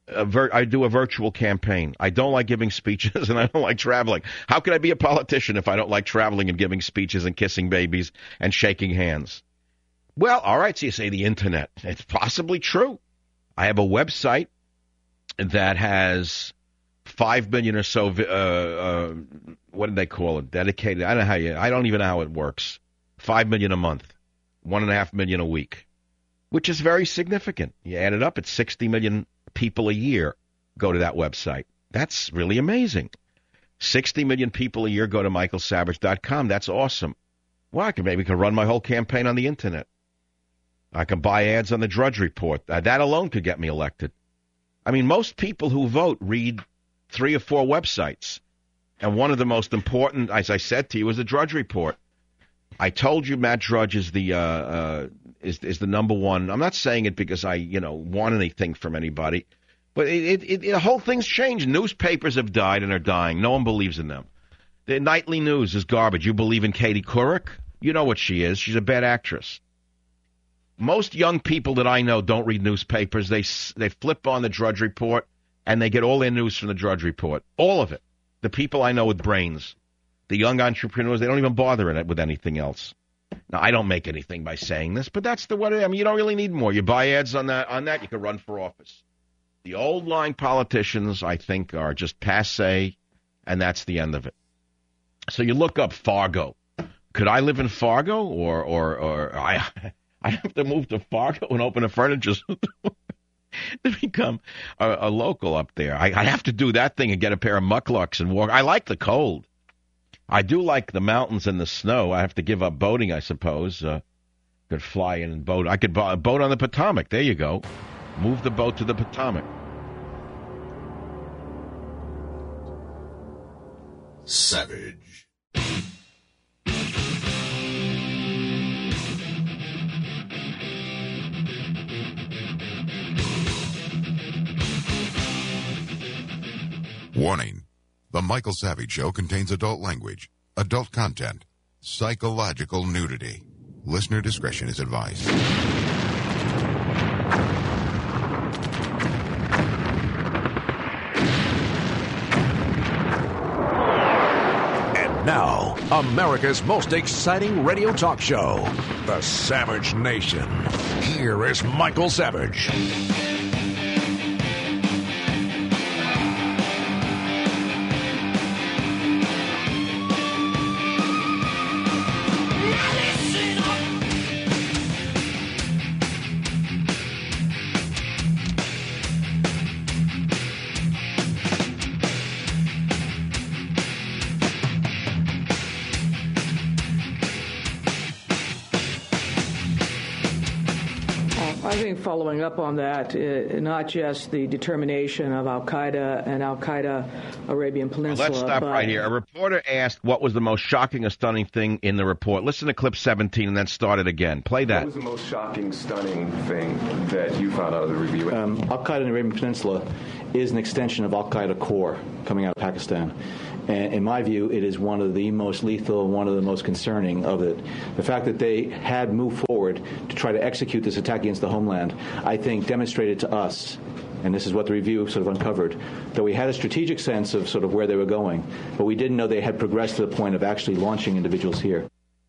I do a virtual campaign. I don't like giving speeches, and I don't like traveling. How can I be a politician if I don't like traveling and giving speeches and kissing babies and shaking hands? Well, all right, so you say the internet. It's possibly true. I have a website that has 5 million or so, what did they call it? Dedicated. I don't even know how it works. 5 million a month, 1.5 million a week, which is very significant. You add it up, it's 60 million people a year go to that website. That's really amazing. 60 million people a year go to michaelsavage.com. That's awesome. Well, I can maybe run my whole campaign on the internet. I can buy ads on the Drudge Report. That alone could get me elected. I mean, most people who vote read 3 or 4 websites. And one of the most important, as I said to you, is the Drudge Report. I told you Matt Drudge is the number one. I'm not saying it because I, want anything from anybody. But the whole thing's changed. Newspapers have died and are dying. No one believes in them. The nightly news is garbage. You believe in Katie Couric? You know what she is. She's a bad actress. Most young people that I know don't read newspapers. They flip on the Drudge Report, and they get all their news from the Drudge Report. All of it. The people I know with brains. The young entrepreneurs, they don't even bother in it with anything else. Now, I don't make anything by saying this, but that's the way. I mean, you don't really need more. You buy ads on that, you can run for office. The old line politicians, I think, are just passé, and that's the end of it. So you look up Fargo. Could I live in Fargo, or I have to move to Fargo and open a furniture store to become a local up there? I have to do that thing and get a pair of mucklucks and walk. I like the cold. I do like the mountains and the snow. I have to give up boating, I suppose. Could fly in and boat. I could boat on the Potomac. There you go. Move the boat to the Potomac. Savage. Warning. The Michael Savage Show contains adult language, adult content, psychological nudity. Listener discretion is advised. And now, America's most exciting radio talk show, The Savage Nation. Here is Michael Savage. I think following up on that, not just the determination of Al-Qaeda and Al-Qaeda Arabian Peninsula. Let's stop right here. A reporter asked what was the most shocking or stunning thing in the report. Listen to clip 17 and then start it again. Play that. What was the most shocking, stunning thing that you found out of the review? Al-Qaeda in the Arabian Peninsula is an extension of Al-Qaeda core coming out of Pakistan. And in my view, it is one of the most lethal and one of the most concerning of it. The fact that they had moved forward to try to execute this attack against the homeland, I think demonstrated to us, and this is what the review sort of uncovered, that we had a strategic sense of sort of where they were going, but we didn't know they had progressed to the point of actually launching individuals here.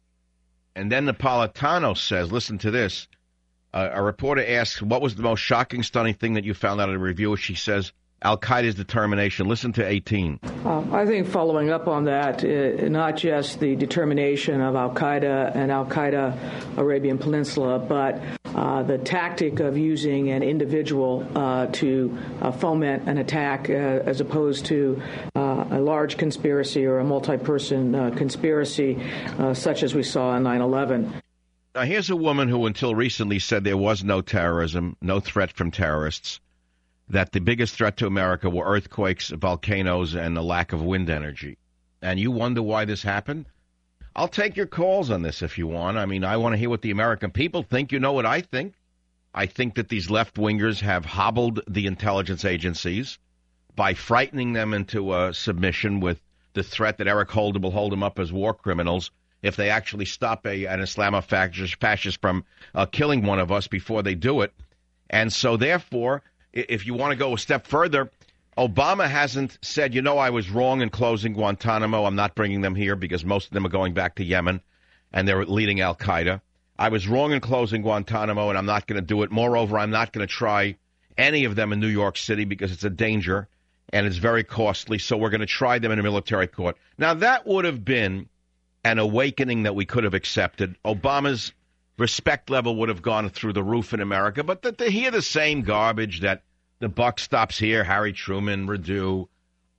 And then Napolitano says, listen to this, a reporter asks, what was the most shocking, stunning thing that you found out of the review? She says, Al-Qaeda's determination. Listen to 18. I think following up on that, not just the determination of Al-Qaeda and Al-Qaeda Arabian Peninsula, but the tactic of using an individual to foment an attack as opposed to a large conspiracy or a multi-person conspiracy such as we saw on 9/11. Now, here's a woman who until recently said there was no terrorism, no threat from terrorists, that the biggest threat to America were earthquakes, volcanoes, and the lack of wind energy. And you wonder why this happened? I'll take your calls on this if you want. I mean, I want to hear what the American people think. You know what I think. I think that these left-wingers have hobbled the intelligence agencies by frightening them into submission with the threat that Eric Holder will hold them up as war criminals if they actually stop an Islamofascist from killing one of us before they do it. And so, therefore, if you want to go a step further, Obama hasn't said, I was wrong in closing Guantanamo. I'm not bringing them here because most of them are going back to Yemen, and they're leading al-Qaeda. I was wrong in closing Guantanamo, and I'm not going to do it. Moreover, I'm not going to try any of them in New York City because it's a danger, and it's very costly, so we're going to try them in a military court. Now, that would have been an awakening that we could have accepted. Obama's respect level would have gone through the roof in America, but to hear the same garbage that the buck stops here, Harry Truman, Perdue,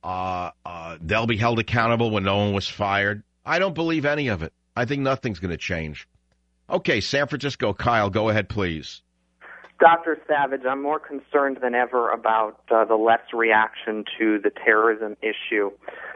they'll be held accountable when no one was fired, I don't believe any of it. I think nothing's going to change. Okay, San Francisco, Kyle, go ahead, please. Dr. Savage, I'm more concerned than ever about the left's reaction to the terrorism issue.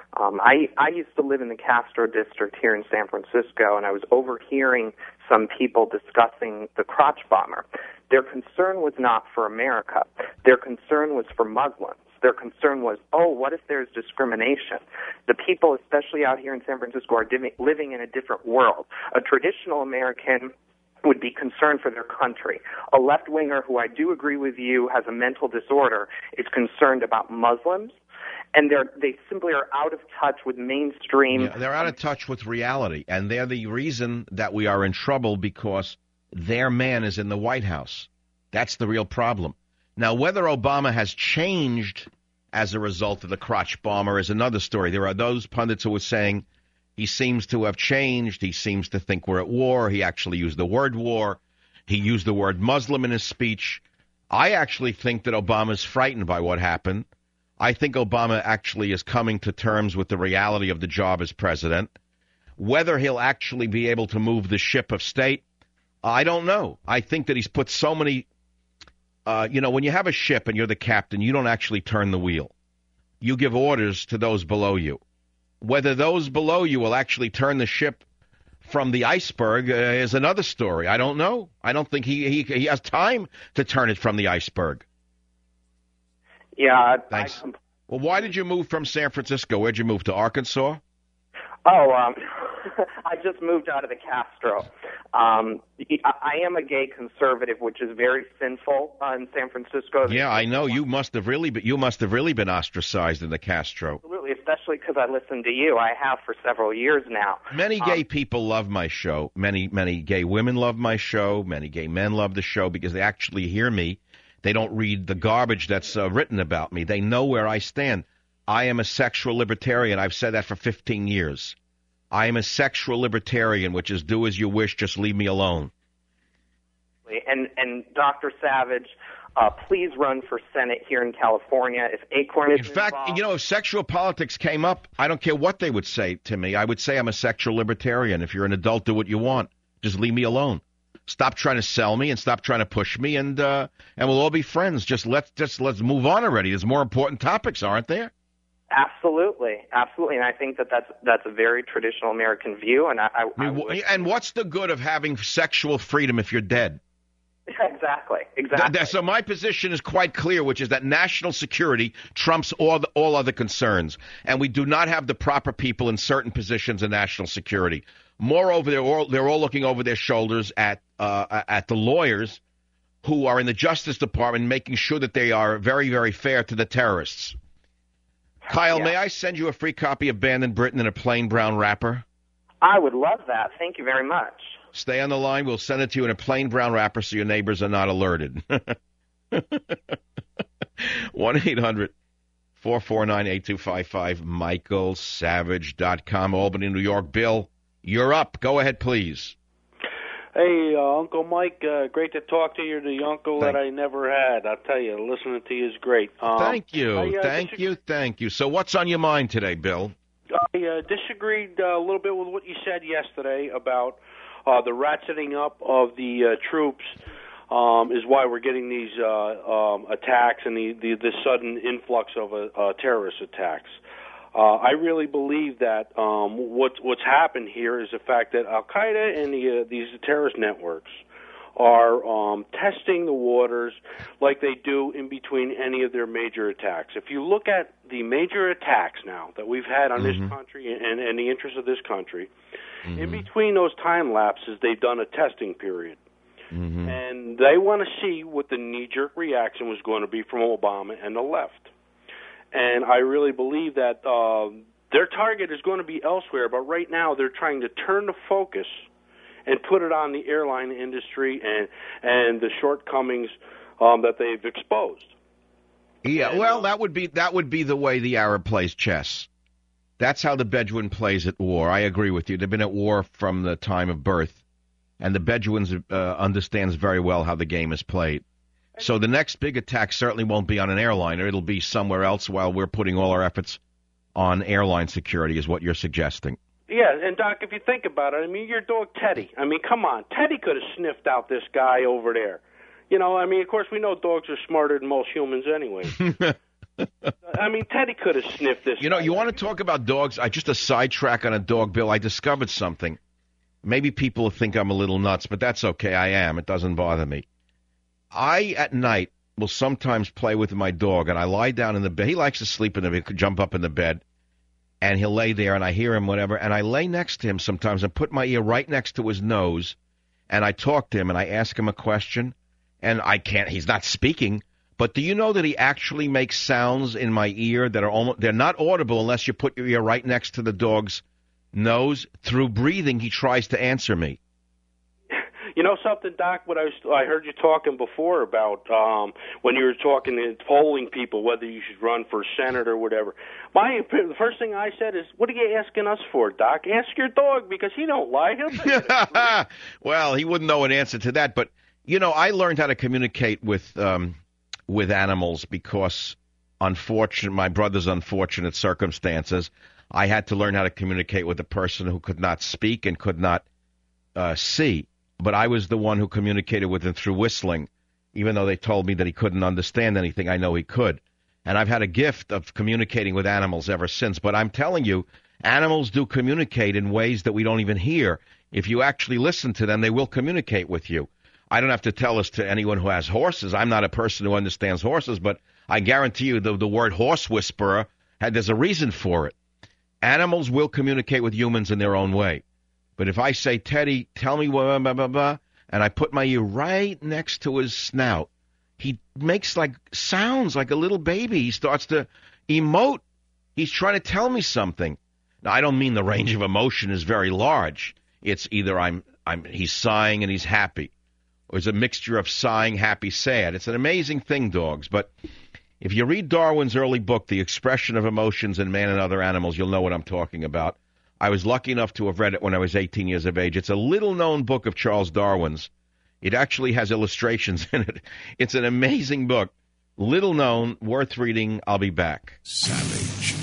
I used to live in the Castro district here in San Francisco, and I was overhearing some people discussing the crotch bomber. Their concern was not for America. Their concern was for Muslims. Their concern was, what if there's discrimination? The people, especially out here in San Francisco, are living in a different world. A traditional American would be concerned for their country. A left-winger who I do agree with you has a mental disorder is concerned about Muslims, and they simply are out of touch with mainstream. Yeah, they're out of touch with reality, and they're the reason that we are in trouble because their man is in the White House. That's the real problem. Now, whether Obama has changed as a result of the crotch bomber is another story. There are those pundits who are saying he seems to have changed. He seems to think we're at war. He actually used the word war. He used the word Muslim in his speech. I actually think that Obama's frightened by what happened. I think Obama actually is coming to terms with the reality of the job as president. Whether he'll actually be able to move the ship of state, I don't know. I think that he's put so many, when you have a ship and you're the captain, you don't actually turn the wheel. You give orders to those below you. Whether those below you will actually turn the ship from the iceberg is another story. I don't know. I don't think he has time to turn it from the iceberg. Yeah. Thanks. Well, why did you move from San Francisco? Where'd you move, to Arkansas? I just moved out of the Castro. I am a gay conservative, which is very sinful in San Francisco. Yeah, I know. You must have really been ostracized in the Castro. Absolutely, especially because I listen to you. I have for several years now. Many gay people love my show. Many gay women love my show. Many gay men love the show because they actually hear me. They don't read the garbage that's written about me. They know where I stand. I am a sexual libertarian. I've said that for 15 years. I am a sexual libertarian, which is do as you wish, just leave me alone. And Dr. Savage, please run for Senate here in California. If Acorn is in fact, involved, if sexual politics came up, I don't care what they would say to me. I would say I'm a sexual libertarian. If you're an adult, do what you want. Just leave me alone. Stop trying to sell me and stop trying to push me, and we'll all be friends. Let's move on already. There's more important topics, aren't there? Absolutely, and I think that's a very traditional American view. And and what's the good of having sexual freedom if you're dead? Exactly. So my position is quite clear, which is that national security trumps all other concerns, and we do not have the proper people in certain positions in national security. Moreover, they're all looking over their shoulders at the lawyers who are in the Justice Department, making sure that they are very, very fair to the terrorists. Kyle, may I send you a free copy of Banned in Britain in a plain brown wrapper? I would love that. Thank you very much. Stay on the line. We'll send it to you in a plain brown wrapper so your neighbors are not alerted. 1-800-449-8255, michaelsavage.com, Albany, New York. Bill, you're up. Go ahead, please. Hey, Uncle Mike, great to talk to you. You're the uncle that I never had. I'll tell you, listening to you is great. Thank you. Thank you. So what's on your mind today, Bill? I disagreed a little bit with what you said yesterday about the ratcheting up of the troops is why we're getting these attacks and the sudden influx of terrorist attacks. I really believe that what's happened here is the fact that Al-Qaeda and these terrorist networks are testing the waters like they do in between any of their major attacks. If you look at the major attacks now that we've had on this country and the interest of this country, in between those time lapses, they've done a testing period. And they want to see what the knee-jerk reaction was going to be from Obama and the left. And I really believe that their target is going to be elsewhere, but right now they're trying to turn the focus and put it on the airline industry and the shortcomings that they've exposed. Yeah, well, that would be the way the Arab plays chess. That's how the Bedouin plays at war. I agree with you. They've been at war from the time of birth, and the Bedouins understands very well how the game is played. So the next big attack certainly won't be on an airliner. It'll be somewhere else while we're putting all our efforts on airline security, is what you're suggesting. Yeah, and Doc, if you think about it, I mean, your dog Teddy. I mean, come on. Teddy could have sniffed out this guy over there. You know, I mean, of course, we know dogs are smarter than most humans anyway. I mean, Teddy could have sniffed this. You know, you want to talk about dogs? Just a sidetrack on a dog, Bill. I discovered something. Maybe people think I'm a little nuts, but that's okay. I am. It doesn't bother me. I, at night, will sometimes play with my dog, and I lie down in the bed. He likes to sleep in the bed, jump up in the bed, and he'll lay there, and I hear him, whatever, and I lay next to him sometimes and put my ear right next to his nose, and I talk to him, and I ask him a question, and he's not speaking, but do you know that he actually makes sounds in my ear that are they're not audible unless you put your ear right next to the dog's nose? Through breathing, he tries to answer me. You know something, Doc? What I heard you talking before about when you were talking and polling people whether you should run for Senate or whatever. The first thing I said is, "What are you asking us for, Doc? Ask your dog because he don't lie." Well, he wouldn't know an answer to that, but you know, I learned how to communicate with animals because, my brother's unfortunate circumstances, I had to learn how to communicate with a person who could not speak and could not see. But I was the one who communicated with him through whistling, even though they told me that he couldn't understand anything. I know he could. And I've had a gift of communicating with animals ever since. But I'm telling you, animals do communicate in ways that we don't even hear. If you actually listen to them, they will communicate with you. I don't have to tell this to anyone who has horses. I'm not a person who understands horses, but I guarantee you the word horse whisperer, there's a reason for it. Animals will communicate with humans in their own way. But if I say, Teddy, tell me blah, blah, blah, blah, and I put my ear right next to his snout, he makes sounds like a little baby. He starts to emote. He's trying to tell me something. Now, I don't mean the range of emotion is very large. It's either he's sighing and he's happy, or it's a mixture of sighing, happy, sad. It's an amazing thing, dogs. But if you read Darwin's early book, The Expression of Emotions in Man and Other Animals, you'll know what I'm talking about. I was lucky enough to have read it when I was 18 years of age. It's a little-known book of Charles Darwin's. It actually has illustrations in it. It's an amazing book. Little-known, worth reading. I'll be back. Savage.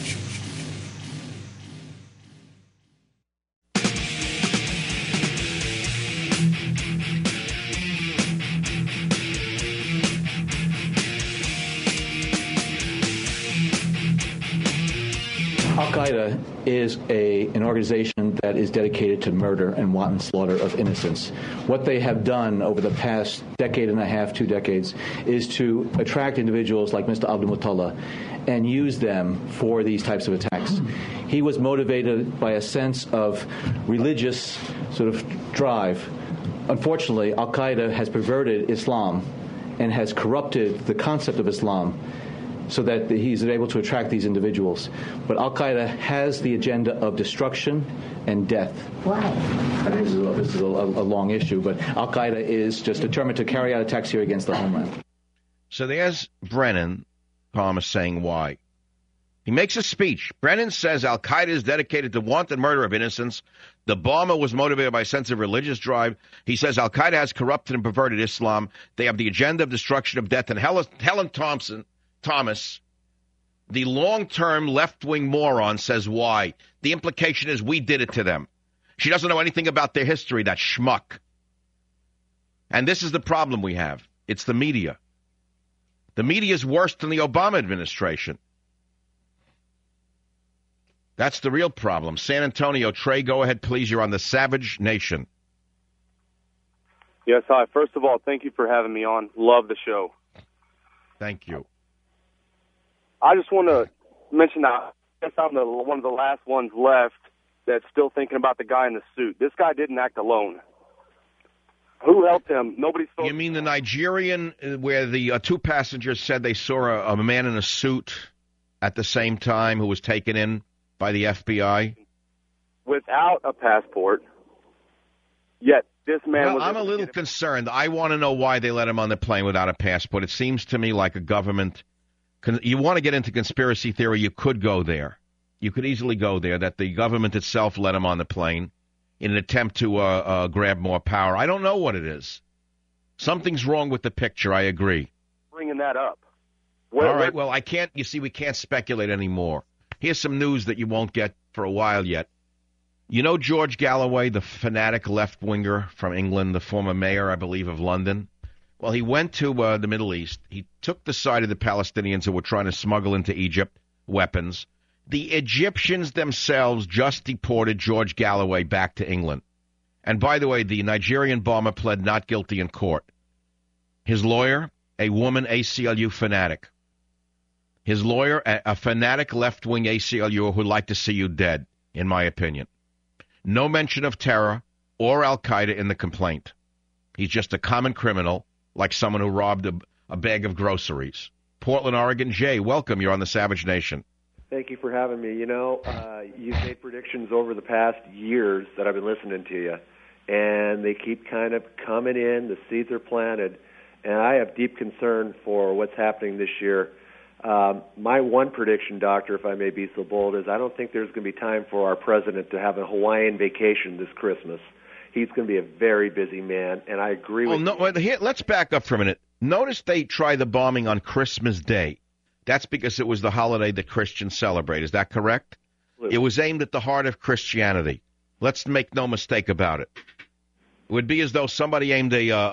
Al-Qaeda is an organization that is dedicated to murder and wanton slaughter of innocents. What they have done over the past decade and a half, 2 decades, is to attract individuals like Mr. Abdul Muttallah and use them for these types of attacks. He was motivated by a sense of religious sort of drive. Unfortunately, Al-Qaeda has perverted Islam and has corrupted the concept of Islam so that he's able to attract these individuals. But Al-Qaeda has the agenda of destruction and death. Why? This is a long issue, but Al-Qaeda is just determined to carry out attacks here against the homeland. So there's Brennan Thomas saying why. He makes a speech. Brennan says Al-Qaeda is dedicated to wanton murder of innocents. The bomber was motivated by a sense of religious drive. He says Al-Qaeda has corrupted and perverted Islam. They have the agenda of destruction of death. And Helen Thomas, the long-term left-wing moron, says why. The implication is we did it to them. She doesn't know anything about their history, that schmuck. And this is the problem we have. It's the media. The media is worse than the Obama administration. That's the real problem. San Antonio, Trey, go ahead, please. You're on the Savage Nation. Yes, hi. First of all, thank you for having me on. Love the show. Thank you. I just want to mention that I guess I'm one of the last ones left that's still thinking about the guy in the suit. This guy didn't act alone. Who helped him? Nobody saw. You mean the Nigerian where the two passengers said they saw a man in a suit at the same time who was taken in by the FBI? Without a passport, yet this man well, was... I'm a little concerned. I want to know why they let him on the plane without a passport. It seems to me like a government... You want to get into conspiracy theory, you could go there. You could easily go there, that the government itself let him on the plane in an attempt to grab more power. I don't know what it is. Something's wrong with the picture, I agree. Bringing that up. All right, well, I can't... You see, we can't speculate anymore. Here's some news that you won't get for a while yet. You know George Galloway, the fanatic left-winger from England, the former mayor, I believe, of London? Well, he went to the Middle East. He took the side of the Palestinians who were trying to smuggle into Egypt weapons. The Egyptians themselves just deported George Galloway back to England. And by the way, the Nigerian bomber pled not guilty in court. His lawyer, a woman ACLU fanatic. His lawyer, a fanatic left-wing ACLU who'd like to see you dead, in my opinion. No mention of terror or Al-Qaeda in the complaint. He's just a common criminal, like someone who robbed a bag of groceries. Portland, Oregon. Jay, welcome. You're on the Savage Nation. Thank you for having me. You know, you've made predictions over the past years that I've been listening to you, and they keep kind of coming in. The seeds are planted, and I have deep concern for what's happening this year. My one prediction, Doctor, if I may be so bold, is I don't think there's going to be time for our president to have a Hawaiian vacation this Christmas. He's going to be a very busy man, and I agree with you. Here, let's back up for a minute. Notice they tried the bombing on Christmas Day. That's because it was the holiday that Christians celebrate. Is that correct? Absolutely. It was aimed at the heart of Christianity. Let's make no mistake about it. It would be as though somebody aimed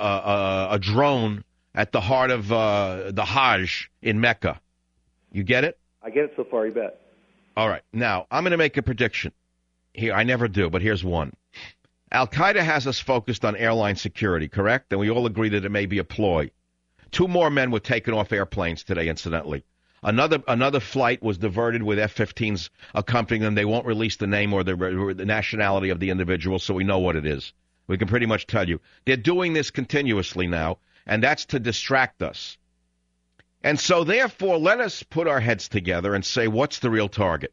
a drone at the heart of the Hajj in Mecca. You get it? I get it so far, you bet. All right. Now, I'm going to make a prediction. Here, I never do, but here's one. Al-Qaeda has us focused on airline security, correct? And we all agree that it may be a ploy. 2 more men were taken off airplanes today, incidentally. Another flight was diverted with F-15s accompanying them. They won't release the name or the nationality of the individual, so we know what it is. We can pretty much tell you. They're doing this continuously now, and that's to distract us. And so, therefore, let us put our heads together and say, what's the real target?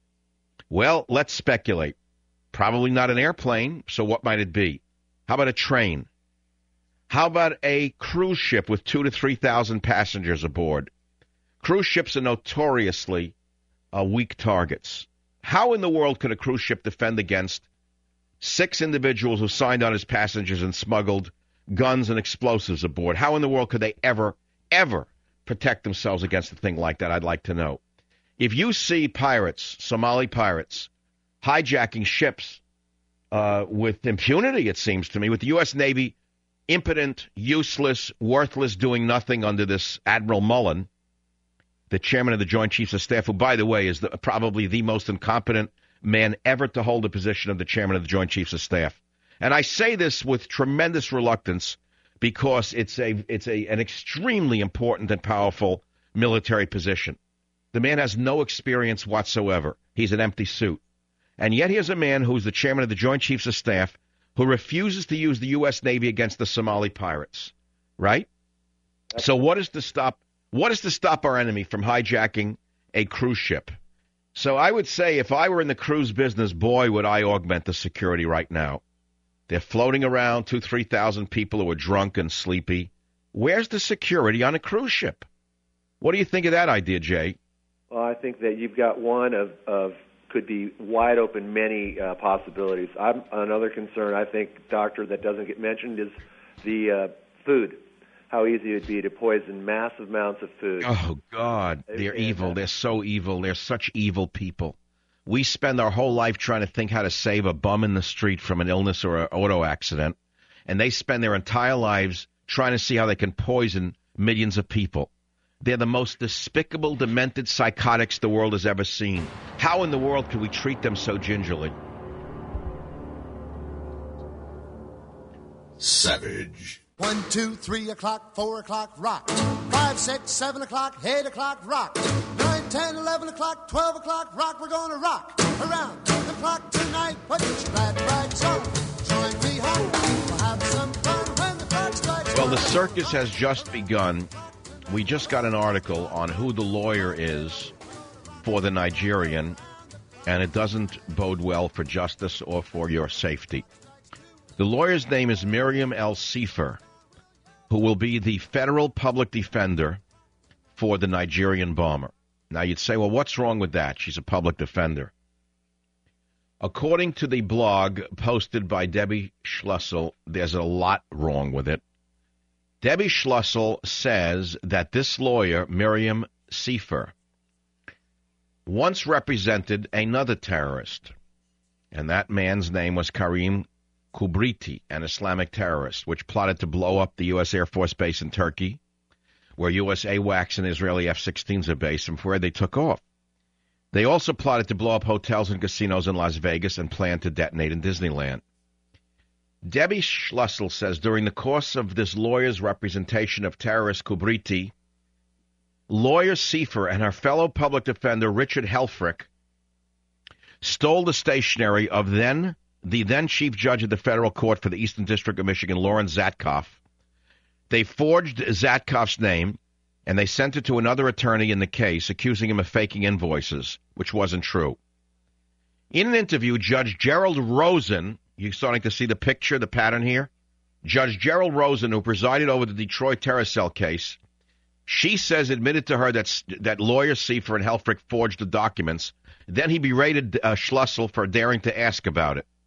Well, let's speculate. Probably not an airplane, so what might it be? How about a train? How about a cruise ship with 2,000 to 3,000 passengers aboard? Cruise ships are notoriously weak targets. How in the world could a cruise ship defend against 6 individuals who signed on as passengers and smuggled guns and explosives aboard? How in the world could they ever protect themselves against a thing like that? I'd like to know. If you see pirates, Somali pirates, hijacking ships with impunity, it seems to me, with the U.S. Navy impotent, useless, worthless, doing nothing under this Admiral Mullen, the chairman of the Joint Chiefs of Staff, who, by the way, is probably the most incompetent man ever to hold the position of the chairman of the Joint Chiefs of Staff. And I say this with tremendous reluctance because it's an extremely important and powerful military position. The man has no experience whatsoever. He's an empty suit. And yet here's a man who's the chairman of the Joint Chiefs of Staff who refuses to use the U.S. Navy against the Somali pirates, right? So what is to stop our enemy from hijacking a cruise ship? So I would say if I were in the cruise business, boy, would I augment the security right now. They're floating around 2,000-3,000 people who are drunk and sleepy. Where's the security on a cruise ship? What do you think of that idea, Jay? Well, I think that you've got one of could be wide open many possibilities. Another concern, I think, Doctor, that doesn't get mentioned is the food. How easy it would be to poison massive amounts of food. Oh, God. They're evil. They're so evil. They're such evil people. We spend our whole life trying to think how to save a bum in the street from an illness or an auto accident, and they spend their entire lives trying to see how they can poison millions of people. They're the most despicable, demented psychotics the world has ever seen. How in the world could we treat them so gingerly? Savage. 1, 2, 3 o'clock, 4 o'clock, rock. 5, 6, 7 o'clock, 8 o'clock, rock. 9, 10, 11 o'clock, 12 o'clock, rock. We're gonna rock around the clock tonight. Put your glad rags on. Join me home. We'll have some fun when Well, the circus has just begun. We just got an article on who the lawyer is for the Nigerian, and it doesn't bode well for justice or for your safety. The lawyer's name is Miriam L. Seifer, who will be the federal public defender for the Nigerian bomber. Now, you'd say, well, what's wrong with that? She's a public defender. According to the blog posted by Debbie Schlussel, there's a lot wrong with it. Debbie Schlussel says that this lawyer, Miriam Seifer, once represented another terrorist, and that man's name was Karim Kubriti, an Islamic terrorist, which plotted to blow up the U.S. Air Force Base in Turkey, where U.S. AWACS and Israeli F-16s are based, and from where they took off. They also plotted to blow up hotels and casinos in Las Vegas and planned to detonate in Disneyland. Debbie Schlussel says during the course of this lawyer's representation of terrorist Kubriti, lawyer Seifer and her fellow public defender Richard Helfrich stole the stationery of the then chief judge of the federal court for the Eastern District of Michigan, Lauren Zatkoff. They forged Zatkoff's name, and they sent it to another attorney in the case, accusing him of faking invoices, which wasn't true. In an interview, Judge Gerald Rosen, you're starting to see the picture, the pattern here? Judge Gerald Rosen, who presided over the Detroit terror cell case, she says admitted to her that lawyer Seifer and Helfrich forged the documents. Then he berated Schlussel for daring to ask about it.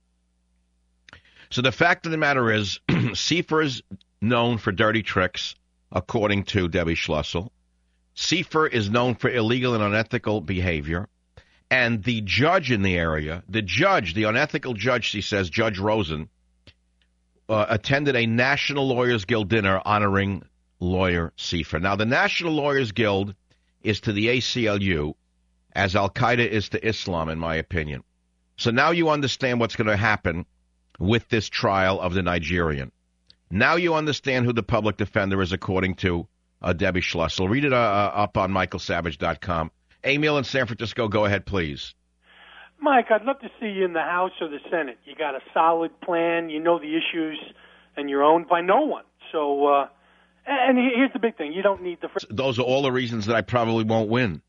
So the fact of the matter is, Seifer is known for dirty tricks, according to Debbie Schlussel. Seifer is known for illegal and unethical behavior. And the judge in the area, the unethical judge, she says, Judge Rosen, attended a National Lawyers Guild dinner honoring lawyer Seifer. Now, the National Lawyers Guild is to the ACLU as Al-Qaeda is to Islam, in my opinion. So now you understand what's going to happen with this trial of the Nigerian. Now you understand who the public defender is, according to Debbie Schlussel. Read it up on michaelsavage.com. Emil in San Francisco, go ahead, please. Mike, I'd love to see you in the House or the Senate. You got a solid plan. You know the issues, and you're owned by no one. So, and here's the big thing. You don't need the... Those are all the reasons that I probably won't win.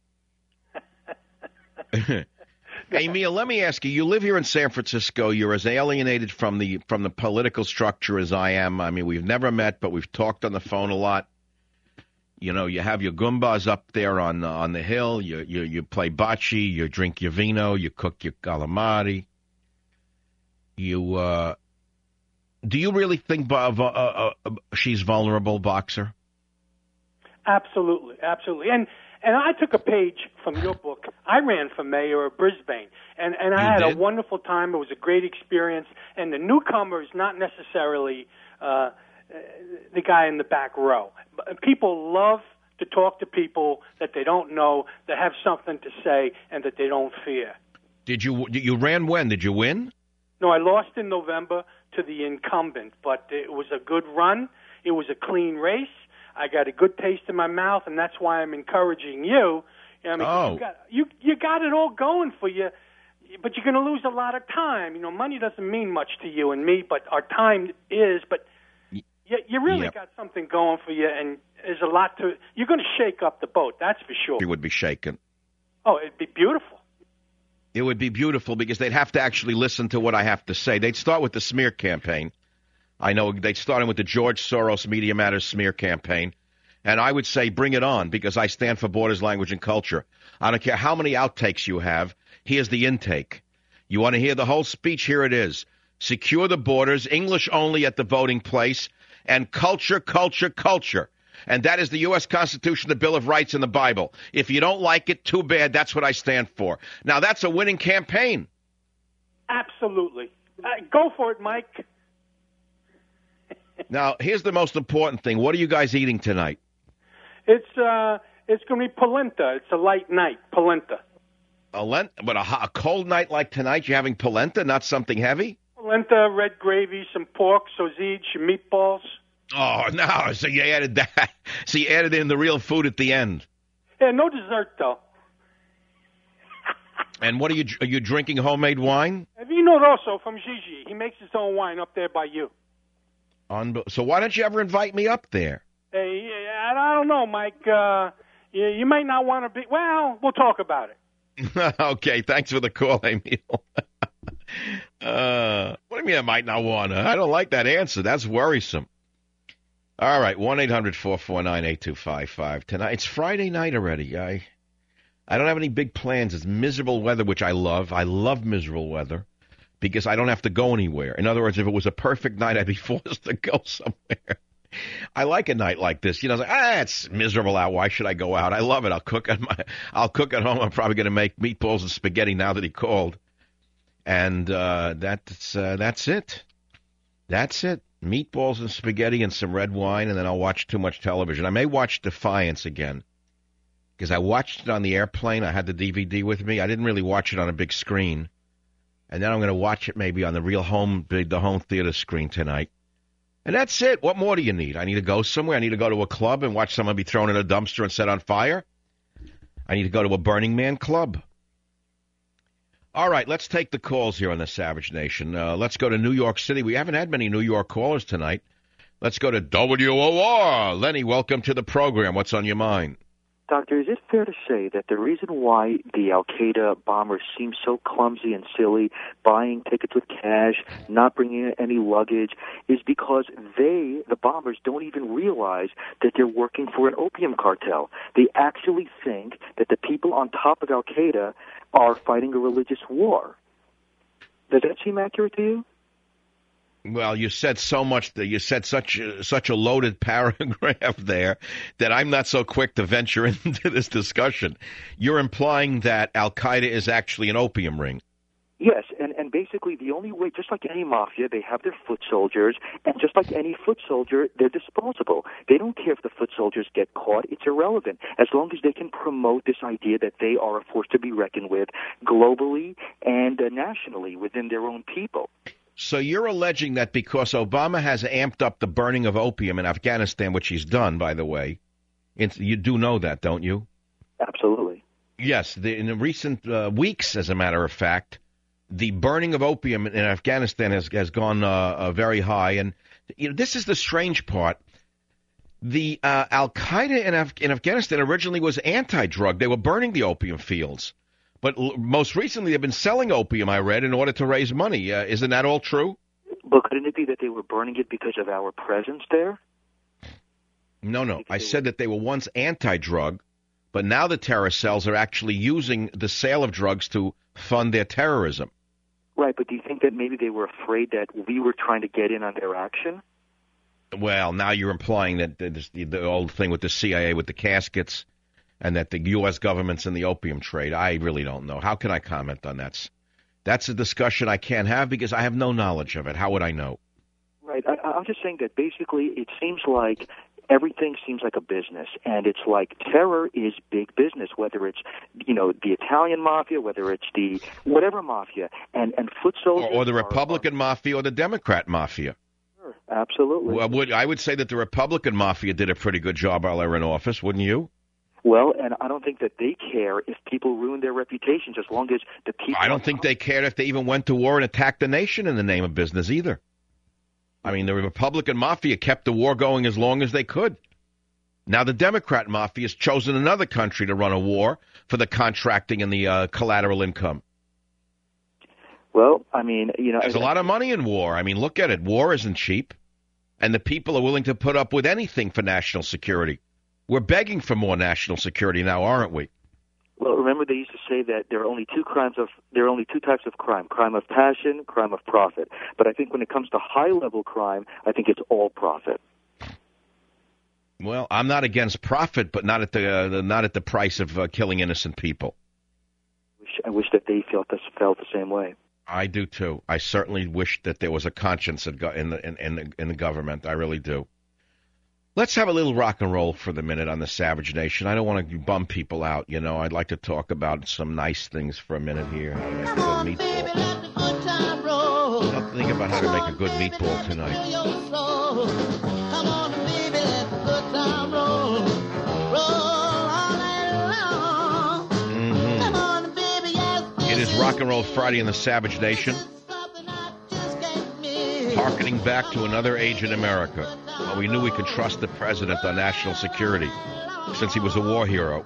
Emil, let me ask you, you live here in San Francisco. You're as alienated from the political structure as I am. I mean, we've never met, but we've talked on the phone a lot. You know, you have your Goombas up there on the hill. You play bocce. You drink your vino. You cook your calamari. Do you really think she's vulnerable, Boxer? Absolutely, absolutely. And I took a page from your book. I ran for mayor of Brisbane, and I had a wonderful time. It was a great experience. And the newcomer is not necessarily the guy in the back row. People love to talk to people that they don't know, that have something to say, and that they don't fear. You ran when? Did you win? No, I lost in November to the incumbent, but it was a good run. It was a clean race. I got a good taste in my mouth, and that's why I'm encouraging you. I mean, you got it all going for you, but you're going to lose a lot of time. You know, money doesn't mean much to you and me, but our time is. But you really got something going for you, and there's a lot to. You're going to shake up the boat, that's for sure. It would be shaken. Oh, it'd be beautiful. It would be beautiful because they'd have to actually listen to what I have to say. They'd start with the smear campaign. I know they started with the George Soros Media Matters smear campaign. And I would say bring it on because I stand for borders, language, and culture. I don't care how many outtakes you have. Here's the intake. You want to hear the whole speech? Here it is. Secure the borders, English only at the voting place, and culture, culture, culture. And that is the U.S. Constitution, the Bill of Rights, and the Bible. If you don't like it, too bad. That's what I stand for. Now, that's a winning campaign. Absolutely. Go for it, Mike. Now, here's the most important thing. What are you guys eating tonight? It's going to be polenta. It's a light night, polenta. But a cold night like tonight, you're having polenta, not something heavy? Polenta, red gravy, some pork, sausage, meatballs. Oh, no. So you added that. So you added in the real food at the end. Yeah, no dessert, though. And what are you drinking homemade wine? Vino Rosso from Gigi. He makes his own wine up there by you. So why don't you ever invite me up there? Hey, I don't know, Mike. You might not want to be. Well, we'll talk about it. Okay, thanks for the call, Emil. What do you mean I might not want to? I don't like that answer. That's worrisome. All right, 1-800-449-8255. Tonight, it's Friday night already. I don't have any big plans. It's miserable weather, which I love. I love miserable weather because I don't have to go anywhere. In other words, if it was a perfect night, I'd be forced to go somewhere. I like a night like this. You know, it's like, it's miserable out. Why should I go out? I love it. I'll cook at home. I'm probably going to make meatballs and spaghetti now that he called. And that's it. That's it. Meatballs and spaghetti and some red wine, and then I'll watch too much television. I may watch Defiance again because I watched it on the airplane. I had the DVD with me. I didn't really watch it on a big screen. And then I'm going to watch it maybe on the home theater screen tonight. And that's it. What more do you need? I need to go somewhere. I need to go to a club and watch someone be thrown in a dumpster and set on fire. I need to go to a Burning Man club. All right, let's take the calls here on the Savage Nation. Let's go to New York City. We haven't had many New York callers tonight. Let's go to WOR. Lenny, welcome to the program. What's on your mind? Doctor, is it fair to say that the reason why the Al-Qaeda bombers seem so clumsy and silly, buying tickets with cash, not bringing in any luggage, is because the bombers, don't even realize that they're working for an opium cartel? They actually think that the people on top of Al-Qaeda are fighting a religious war. Does that seem accurate to you? Well, you said so much. You said such a loaded paragraph there that I'm not so quick to venture into this discussion. You're implying that Al-Qaeda is actually an opium ring. Yes, and basically the only way, just like any mafia, they have their foot soldiers, and just like any foot soldier, they're disposable. They don't care if the foot soldiers get caught. It's irrelevant. As long as they can promote this idea that they are a force to be reckoned with globally and nationally within their own people. So you're alleging that because Obama has amped up the burning of opium in Afghanistan, which he's done, by the way, you do know that, don't you? Absolutely. Yes, in the recent weeks, as a matter of fact, the burning of opium in Afghanistan has gone very high. And this is the strange part. The Al-Qaeda in Afghanistan originally was anti-drug. They were burning the opium fields. But most recently, they've been selling opium, I read, in order to raise money. Isn't that all true? But couldn't it be that they were burning it because of our presence there? No. I said that they were once anti-drug, but now the terrorist cells are actually using the sale of drugs to fund their terrorism. Right, but do you think that maybe they were afraid that we were trying to get in on their action? Well, now you're implying that the old thing with the CIA with the caskets and that the U.S. government's in the opium trade. I really don't know. How can I comment on that? That's a discussion I can't have because I have no knowledge of it. How would I know? Right. I'm just saying that basically it seems like everything seems like a business, and it's like terror is big business, whether it's, the Italian mafia, whether it's the whatever mafia, and foot soldiers. Or the Republican mafia or the Democrat mafia. Sure, absolutely. Well, I would say that the Republican mafia did a pretty good job while they were in office, wouldn't you? Well, and I don't think that they care if people ruin their reputations as long as the people... I don't think they cared if they even went to war and attacked the nation in the name of business either. I mean, the Republican mafia kept the war going as long as they could. Now the Democrat mafia has chosen another country to run a war for the contracting and the collateral income. Well, I mean, There's a lot of money in war. I mean, look at it. War isn't cheap. And the people are willing to put up with anything for national security. We're begging for more national security now, aren't we? Well, remember they used to say that there are only two types of crime: crime of passion, crime of profit. But I think when it comes to high-level crime, I think it's all profit. Well, I'm not against profit, but not at the price of killing innocent people. I wish that they felt the same way. I do too. I certainly wish that there was a conscience in the government. I really do. Let's have a little rock and roll for the minute on the Savage Nation. I don't want to bum people out, I'd like to talk about some nice things for a minute here. How to make a good meatball. I'll think about how to make a good meatball tonight. Come on, baby, let the good time roll. Roll all night long. Come on, baby, yes. It is Rock and Roll Friday in the Savage Nation. Harkening back to another age in America, when we knew we could trust the president on national security, since he was a war hero.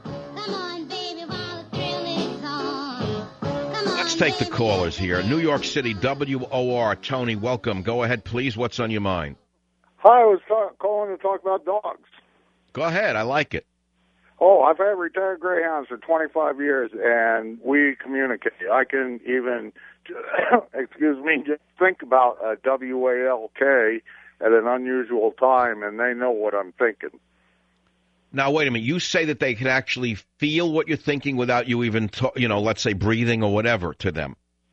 Let's take the callers here. New York City, WOR. Tony, welcome. Go ahead, please. What's on your mind? Hi, I was calling to talk about dogs. Go ahead. I like it. Oh, I've had retired greyhounds for 25 years, and we communicate. I can even, excuse me, just think about a WALK at an unusual time, and they know what I'm thinking. Now, wait a minute. You say that they can actually feel what you're thinking without you even, let's say breathing or whatever to them.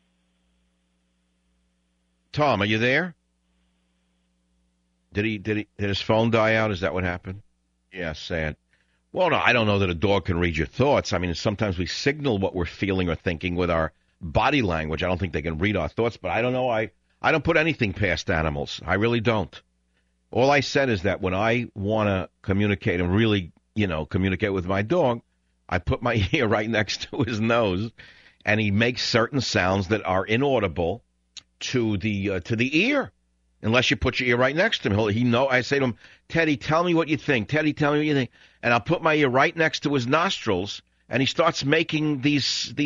Tom, are you there? Did his phone die out? Is that what happened? Yeah, sad. Well, no, I don't know that a dog can read your thoughts. I mean, sometimes we signal what we're feeling or thinking with our body language. I don't think they can read our thoughts, but I don't know. I don't put anything past animals. I really don't. All I said is that when I want to communicate and really, communicate with my dog, I put my ear right next to his nose, and he makes certain sounds that are inaudible to the ear. Unless you put your ear right next to him, I say to him, Teddy, tell me what you think. Teddy, tell me what you think. And I'll put my ear right next to his nostrils, and he starts making these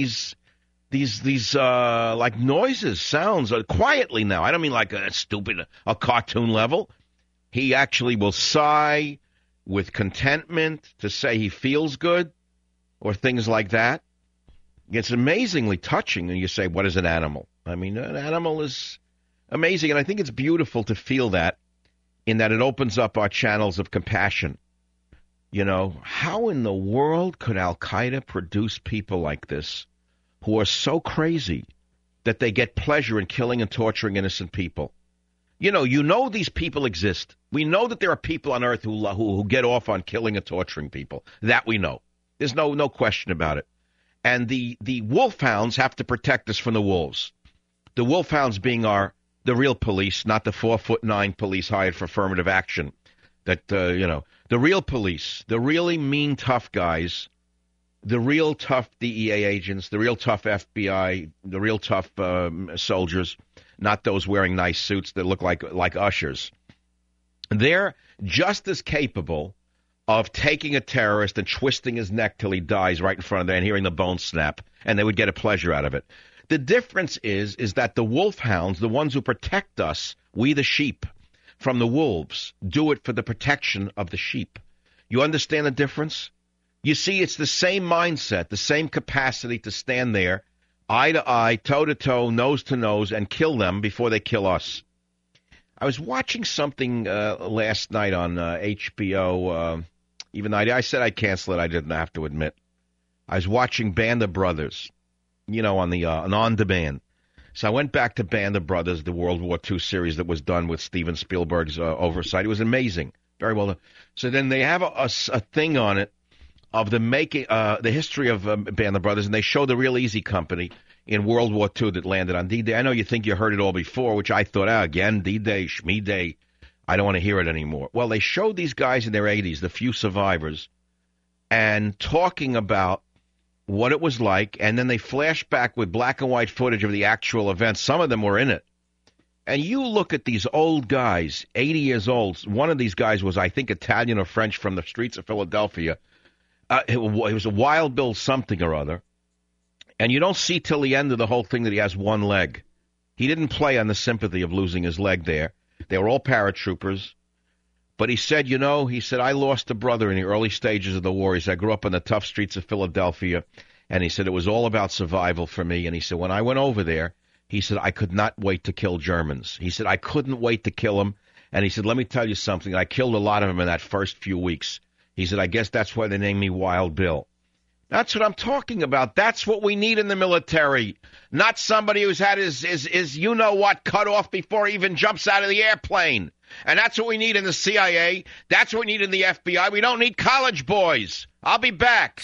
like noises, sounds, quietly now. I don't mean like a cartoon level. He actually will sigh with contentment to say he feels good, or things like that. It's amazingly touching, and you say, what is an animal? I mean, an animal is amazing, and I think it's beautiful to feel that, in that it opens up our channels of compassion. How in the world could Al-Qaeda produce people like this who are so crazy that they get pleasure in killing and torturing innocent people? These people exist. We know that there are people on Earth who get off on killing and torturing people. That we know. There's no question about it. And the wolfhounds have to protect us from the wolves. The wolfhounds being the real police, not the 4'9" police hired for affirmative action. That, the real police, the really mean, tough guys, the real tough DEA agents, the real tough FBI, the real tough soldiers, not those wearing nice suits that look like ushers. They're just as capable of taking a terrorist and twisting his neck till he dies right in front of them and hearing the bone snap, and they would get a pleasure out of it. The difference is that the wolfhounds, the ones who protect us, we the sheep, from the wolves, do it for the protection of the sheep. You understand the difference? You see, it's the same mindset, the same capacity to stand there, eye to eye, toe to toe, nose to nose, and kill them before they kill us. I was watching something last night on HBO. Even I said I'd cancel it. I didn't have to admit. I was watching Band of Brothers, on the on-demand. So I went back to Band of Brothers, the World War II series that was done with Steven Spielberg's oversight. It was amazing. Very well done. So then they have a thing on it of the history of Band of Brothers, and they show the Real Easy Company in World War II that landed on D-Day. I know you think you heard it all before, which I thought, again, D-Day, Shmee Day. I don't want to hear it anymore. Well, they showed these guys in their 80s, the few survivors, and talking about what it was like, and then they flash back with black and white footage of the actual events. Some of them were in it. And you look at these old guys, 80 years old. One of these guys was, I think, Italian or French from the streets of Philadelphia. It was a Wild Bill something or other. And you don't see till the end of the whole thing that he has one leg. He didn't play on the sympathy of losing his leg there. They were all paratroopers. But he said, I lost a brother in the early stages of the war. He said, I grew up in the tough streets of Philadelphia. And he said, it was all about survival for me. And he said, when I went over there, he said, I could not wait to kill Germans. He said, I couldn't wait to kill them. And he said, let me tell you something. I killed a lot of them in that first few weeks. He said, I guess that's why they named me Wild Bill. That's what I'm talking about. That's what we need in the military. Not somebody who's had his you-know-what cut off before he even jumps out of the airplane. And that's what we need in the CIA. That's what we need in the FBI. We don't need college boys. I'll be back.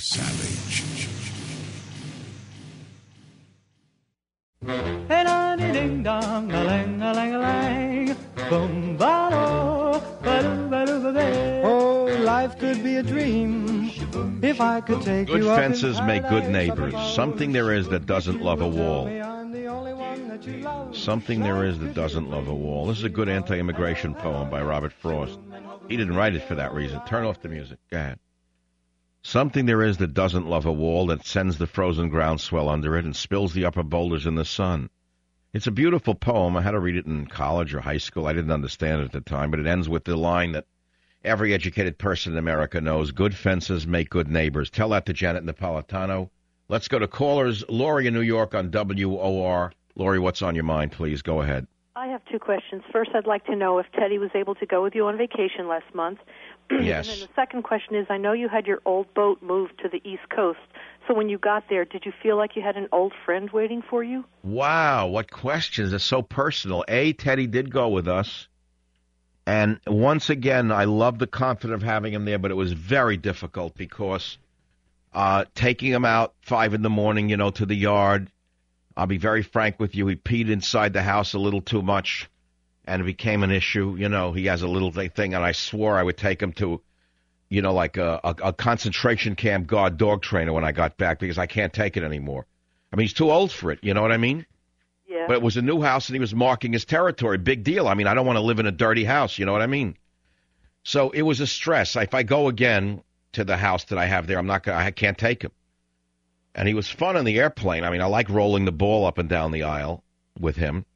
Oh, life could be a dream if I could take good you up fences in make good paradise. neighbors. Something there is that doesn't love a wall. Something There Is That Doesn't Love a Wall. This is a good anti-immigration poem by Robert Frost. He didn't write it for that reason. Turn off the music. Go ahead. Something there is that doesn't love a wall, that sends the frozen groundswell under it and spills the upper boulders in the sun. It's a beautiful poem. I had to read it in college or high school. I didn't understand it at the time, but it ends with the line that every educated person in America knows: good fences make good neighbors. Tell that to Janet Napolitano. Let's go to callers. Lori in New York on WOR. Lori, what's on your mind, please? Go ahead. I have two questions. First, I'd like to know if Teddy was able to go with you on vacation last month. Yes. And then the second question is, I know you had your old boat moved to the East Coast. So when you got there, did you feel like you had an old friend waiting for you? Wow, what questions. It's so personal. Teddy did go with us. And once again, I love the confidence of having him there, but it was very difficult because taking him out 5 in the morning, to the yard, I'll be very frank with you, he peed inside the house a little too much, and it became an issue. He has a little thing, and I swore I would take him to, like a concentration camp guard dog trainer when I got back, because I can't take it anymore. I mean, he's too old for it, you know what I mean? Yeah. But it was a new house, and he was marking his territory. Big deal. I mean, I don't want to live in a dirty house, you know what I mean? So it was a stress. If I go again to the house that I have there, I can't take him. And he was fun on the airplane. I mean, I like rolling the ball up and down the aisle with him.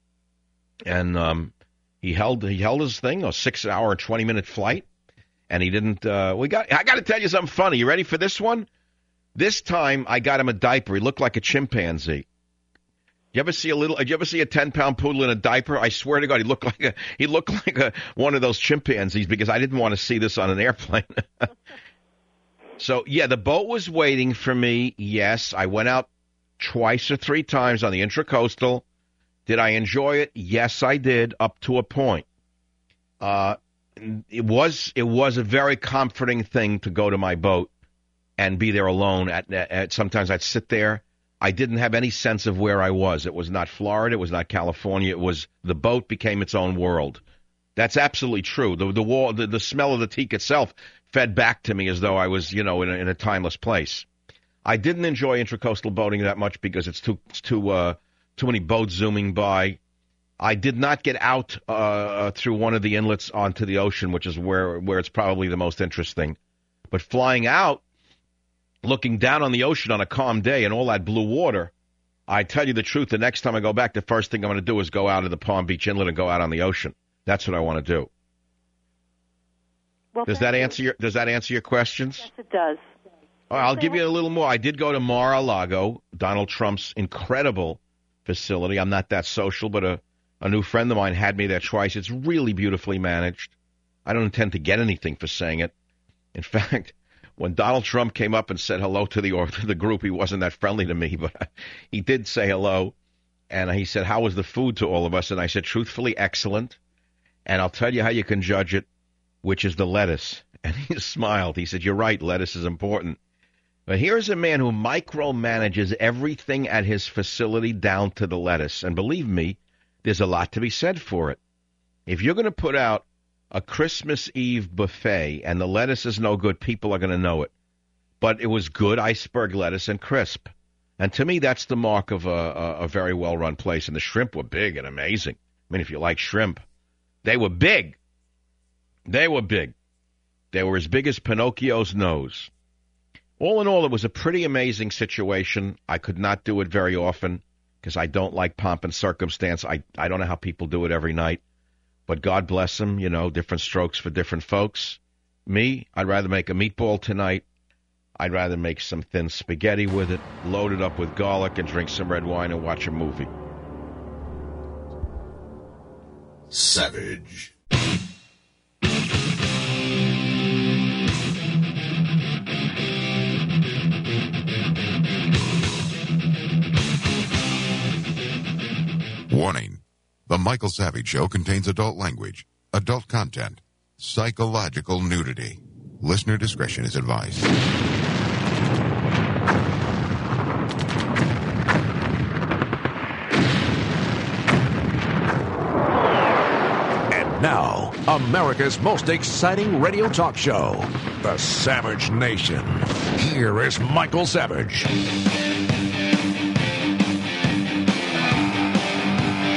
And he held his thing, a 6-hour, 20-minute flight. And he didn't. I got to tell you something funny. You ready for this one? This time I got him a diaper. He looked like a chimpanzee. You ever see a 10-pound poodle in a diaper? I swear to God, he looked like one of those chimpanzees, because I didn't want to see this on an airplane. So, yeah, the boat was waiting for me. Yes, I went out twice or 3 times on the Intracoastal. Did I enjoy it? Yes, I did, up to a point. It was a very comforting thing to go to my boat and be there alone. Sometimes I'd sit there. I didn't have any sense of where I was. It was not Florida. It was not California. It was the boat became its own world. That's absolutely true. The smell of the teak itself fed back to me as though I was, in a timeless place. I didn't enjoy Intracoastal boating that much because it's too many boats zooming by. I did not get out through one of the inlets onto the ocean, which is where it's probably the most interesting. But flying out, looking down on the ocean on a calm day and all that blue water, I tell you the truth, the next time I go back, the first thing I'm going to do is go out of the Palm Beach Inlet and go out on the ocean. That's what I want to do. Well, does that answer your questions? Yes, it does. All right, I'll give you a little more. I did go to Mar-a-Lago, Donald Trump's incredible facility. I'm not that social, but a new friend of mine had me there twice. It's really beautifully managed. I don't intend to get anything for saying it. In fact, when Donald Trump came up and said hello to the group, he wasn't that friendly to me, but he did say hello. And he said, how was the food to all of us? And I said, truthfully, excellent. And I'll tell you how you can judge it, which is the lettuce. And he smiled. He said, you're right, lettuce is important. But here's a man who micromanages everything at his facility down to the lettuce. And believe me, there's a lot to be said for it. If you're going to put out a Christmas Eve buffet and the lettuce is no good, people are going to know it. But it was good iceberg lettuce and crisp. And to me, that's the mark of a very well-run place. And the shrimp were big and amazing. I mean, if you like shrimp, they were big. They were big. They were as big as Pinocchio's nose. All in all, it was a pretty amazing situation. I could not do it very often because I don't like pomp and circumstance. I don't know how people do it every night. But God bless them, different strokes for different folks. Me, I'd rather make a meatball tonight. I'd rather make some thin spaghetti with it, load it up with garlic, and drink some red wine and watch a movie. Savage. Warning. The Michael Savage Show contains adult language, adult content, psychological nudity. Listener discretion is advised. And now, America's most exciting radio talk show, The Savage Nation. Here is Michael Savage.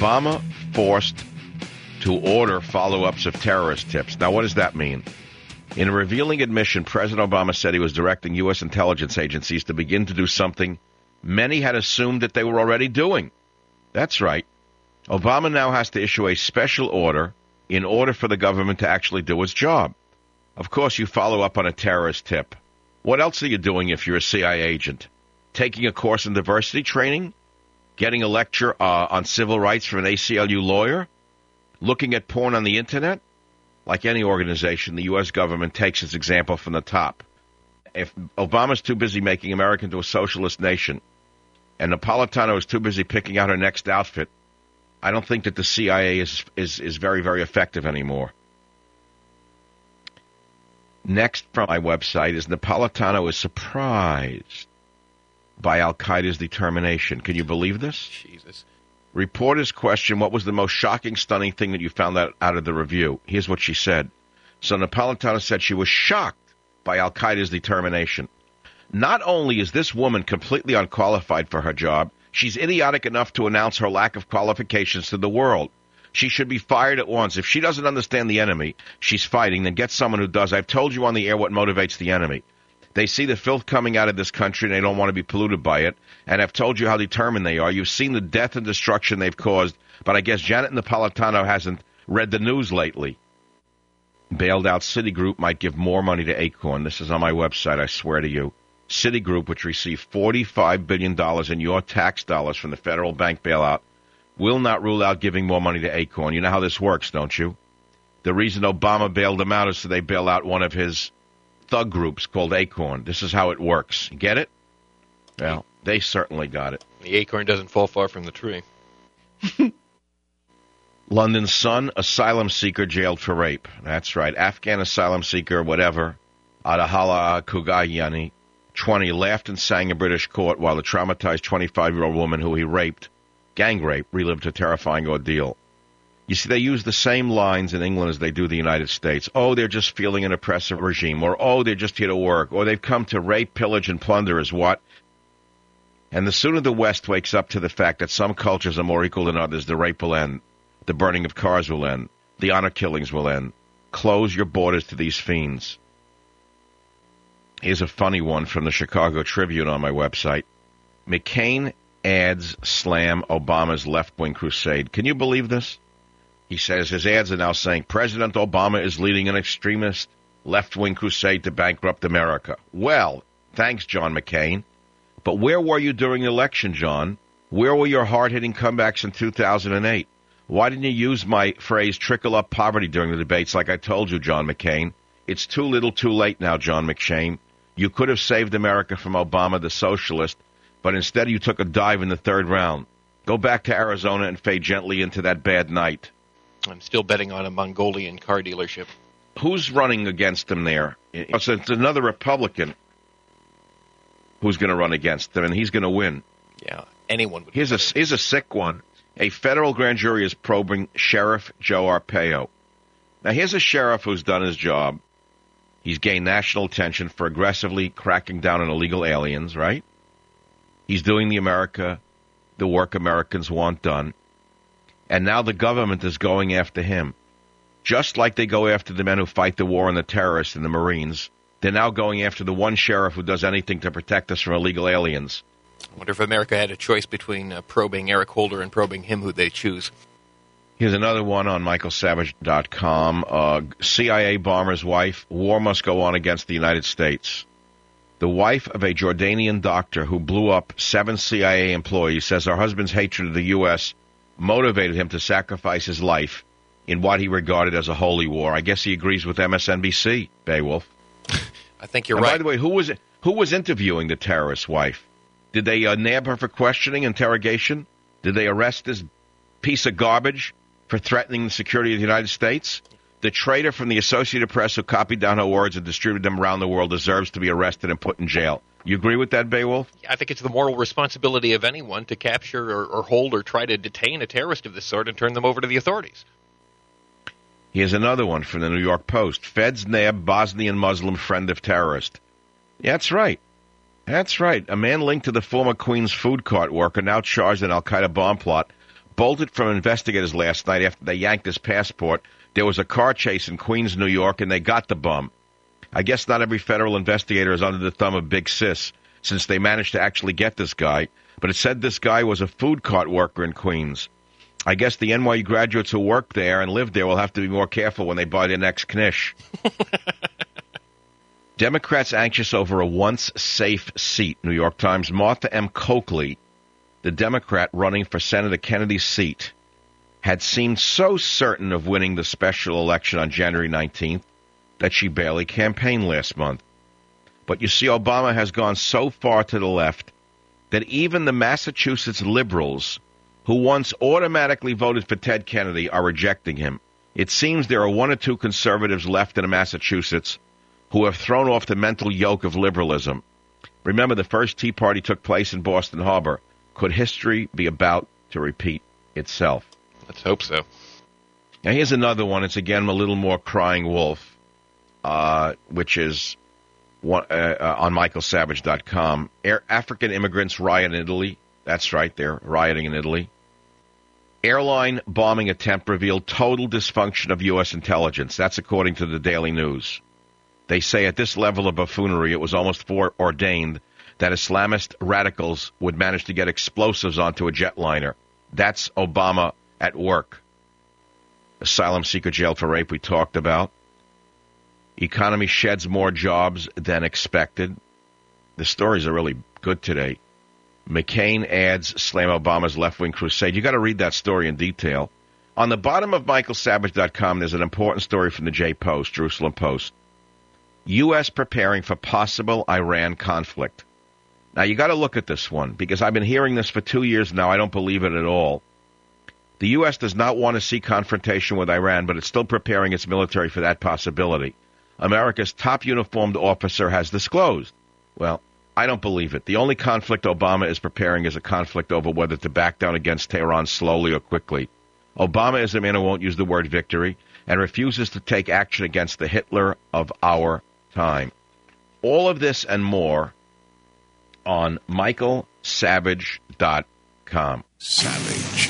Obama forced to order follow-ups of terrorist tips. Now, what does that mean? In a revealing admission, President Obama said he was directing U.S. intelligence agencies to begin to do something many had assumed that they were already doing. That's right. Obama now has to issue a special order in order for the government to actually do its job. Of course, you follow up on a terrorist tip. What else are you doing if you're a CIA agent? Taking a course in diversity training? Getting a lecture on civil rights from an ACLU lawyer? Looking at porn on the Internet? Like any organization, the U.S. government takes its example from the top. If Obama's too busy making America into a socialist nation, and Napolitano is too busy picking out her next outfit, I don't think that the CIA is very, very effective anymore. Next from my website is Napolitano is surprised by Al-Qaeda's determination. Can you believe this? Jesus. Reporters question, what was the most shocking, stunning thing that you found out of the review? Here's what she said. So Napolitano said she was shocked by Al-Qaeda's determination. Not only is this woman completely unqualified for her job, she's idiotic enough to announce her lack of qualifications to the world. She should be fired at once. If she doesn't understand the enemy she's fighting, then get someone who does. I've told you on the air what motivates the enemy. They see the filth coming out of this country, and they don't want to be polluted by it. And I've told you how determined they are. You've seen the death and destruction they've caused, but I guess Janet Napolitano hasn't read the news lately. Bailed out Citigroup might give more money to Acorn. This is on my website, I swear to you. Citigroup, which received $45 billion in your tax dollars from the federal bank bailout, will not rule out giving more money to Acorn. You know how this works, don't you? The reason Obama bailed them out is so they bail out one of his thug groups called Acorn. This is how it works. Get it? Well, they certainly got it. The acorn doesn't fall far from the tree. London Sun, asylum seeker jailed for rape. That's right. Afghan asylum seeker, whatever, Adahala Kugayani, 20, laughed and sang in British court while the traumatized 25-year-old woman who he raped, gang rape, relived a terrifying ordeal. You see, they use the same lines in England as they do the United States. Oh, they're just feeling an oppressive regime. Or, oh, they're just here to work. Or they've come to rape, pillage, and plunder is what? And the sooner the West wakes up to the fact that some cultures are more equal than others, the rape will end. The burning of cars will end. The honor killings will end. Close your borders to these fiends. Here's a funny one from the Chicago Tribune on my website. McCain ads slam Obama's left-wing crusade. Can you believe this? He says his ads are now saying President Obama is leading an extremist left-wing crusade to bankrupt America. Well, thanks, John McCain. But where were you during the election, John? Where were your hard-hitting comebacks in 2008? Why didn't you use my phrase, trickle-up poverty, during the debates like I told you, John McCain? It's too little too late now, John McShane. You could have saved America from Obama, the socialist, but instead you took a dive in the third round. Go back to Arizona and fade gently into that bad night. I'm still betting on a Mongolian car dealership. Who's running against him there? It's another Republican who's going to run against him, and he's going to win. Yeah, anyone would. Here's a sick one. A federal grand jury is probing Sheriff Joe Arpaio. Now, here's a sheriff who's done his job. He's gained national attention for aggressively cracking down on illegal aliens, right? He's doing the work Americans want done. And now the government is going after him. Just like they go after the men who fight the war on the terrorists and the Marines, they're now going after the one sheriff who does anything to protect us from illegal aliens. I wonder if America had a choice between probing Eric Holder and probing him, who they choose. Here's another one on michaelsavage.com. CIA bomber's wife, war must go on against the United States. The wife of a Jordanian doctor who blew up 7 CIA employees says her husband's hatred of the U.S. motivated him to sacrifice his life in what he regarded as a holy war. I guess he agrees with MSNBC, Beowulf. I think you're and right. By the way, who was interviewing the terrorist's wife? Did they nab her for questioning, interrogation? Did they arrest this piece of garbage for threatening the security of the United States? The traitor from the Associated Press who copied down her words and distributed them around the world deserves to be arrested and put in jail. You agree with that, Beowulf? I think it's the moral responsibility of anyone to capture or hold or try to detain a terrorist of this sort and turn them over to the authorities. Here's another one from the New York Post. Feds nab Bosnian Muslim friend of terrorist. Yeah, that's right. That's right. A man linked to the former Queens food cart worker now charged in Al-Qaeda bomb plot bolted from investigators last night after they yanked his passport. There was a car chase in Queens, New York, and they got the bum. I guess not every federal investigator is under the thumb of Big Sis, since they managed to actually get this guy. But it said this guy was a food cart worker in Queens. I guess the NYU graduates who work there and live there will have to be more careful when they buy their next knish. Democrats anxious over a once safe seat. New York Times. Martha M. Coakley, the Democrat running for Senator Kennedy's seat, had seemed so certain of winning the special election on January 19th that she barely campaigned last month. But you see, Obama has gone so far to the left that even the Massachusetts liberals, who once automatically voted for Ted Kennedy, are rejecting him. It seems there are one or two conservatives left in Massachusetts who have thrown off the mental yoke of liberalism. Remember, the first Tea Party took place in Boston Harbor. Could history be about to repeat itself? Let's hope so. Now, here's another one. It's, again, a little more crying wolf, which is on michaelsavage.com. African immigrants riot in Italy. That's right, they're rioting in Italy. Airline bombing attempt revealed total dysfunction of U.S. intelligence. That's according to the Daily News. They say at this level of buffoonery, it was almost foreordained that Islamist radicals would manage to get explosives onto a jetliner. That's Obama at work. Asylum seeker jail for rape we talked about. Economy sheds more jobs than expected. The stories are really good today. McCain ads slam Obama's left-wing crusade. You got to read that story in detail. On the bottom of michaelsavage.com, there's an important story from the J-Post, Jerusalem Post. U.S. preparing for possible Iran conflict. Now, you got to look at this one, because I've been hearing this for 2 years now. I don't believe it at all. The U.S. does not want to see confrontation with Iran, but it's still preparing its military for that possibility. America's top uniformed officer has disclosed. Well, I don't believe it. The only conflict Obama is preparing is a conflict over whether to back down against Tehran slowly or quickly. Obama is a man who won't use the word victory and refuses to take action against the Hitler of our time. All of this and more on michaelsavage.com. Savage.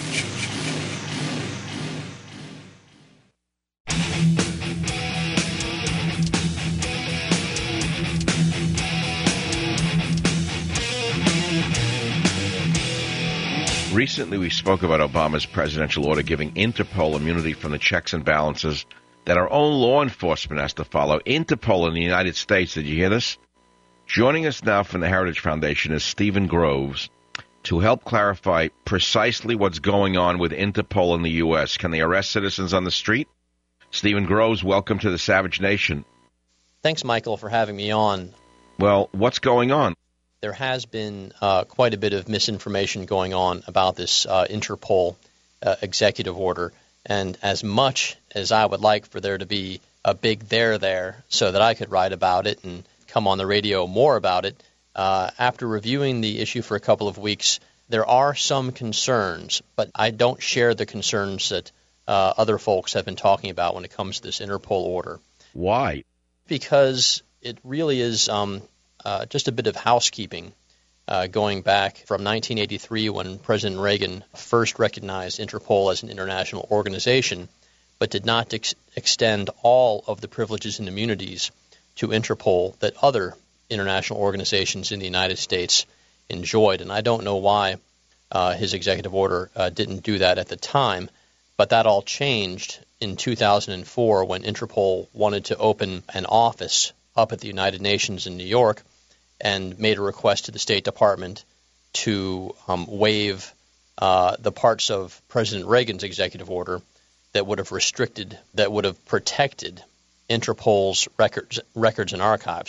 Recently, we spoke about Obama's presidential order giving Interpol immunity from the checks and balances that our own law enforcement has to follow. Interpol in the United States, did you hear this? Joining us now from the Heritage Foundation is Stephen Groves to help clarify precisely what's going on with Interpol in the U.S. Can they arrest citizens on the street? Stephen Groves, welcome to the Savage Nation. Thanks, Michael, for having me on. Well, what's going on? There has been quite a bit of misinformation going on about this Interpol executive order, and as much as I would like for there to be a big there so that I could write about it and come on the radio more about it, after reviewing the issue for a couple of weeks, there are some concerns, but I don't share the concerns that other folks have been talking about when it comes to this Interpol order. Why? Because it really is just a bit of housekeeping going back from 1983 when President Reagan first recognized Interpol as an international organization, but did not extend all of the privileges and immunities to Interpol that other international organizations in the United States enjoyed. And I don't know why his executive order didn't do that at the time, but that all changed in 2004 when Interpol wanted to open an office up at the United Nations in New York and made a request to the State Department to waive the parts of President Reagan's executive order that would have restricted, that would have protected Interpol's records and archives.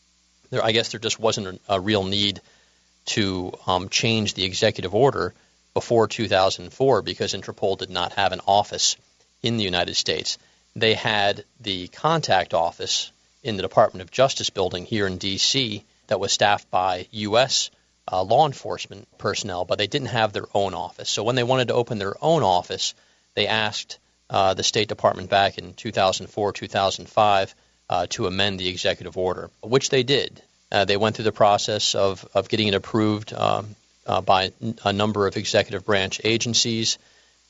I guess there just wasn't a real need to change the executive order before 2004 because Interpol did not have an office in the United States. They had the contact office in the Department of Justice building here in D.C. that was staffed by U.S. Law enforcement personnel, but they didn't have their own office. So when they wanted to open their own office, they asked the State Department back in 2004, 2005 to amend the executive order, which they did. They went through the process of getting it approved by a number of executive branch agencies.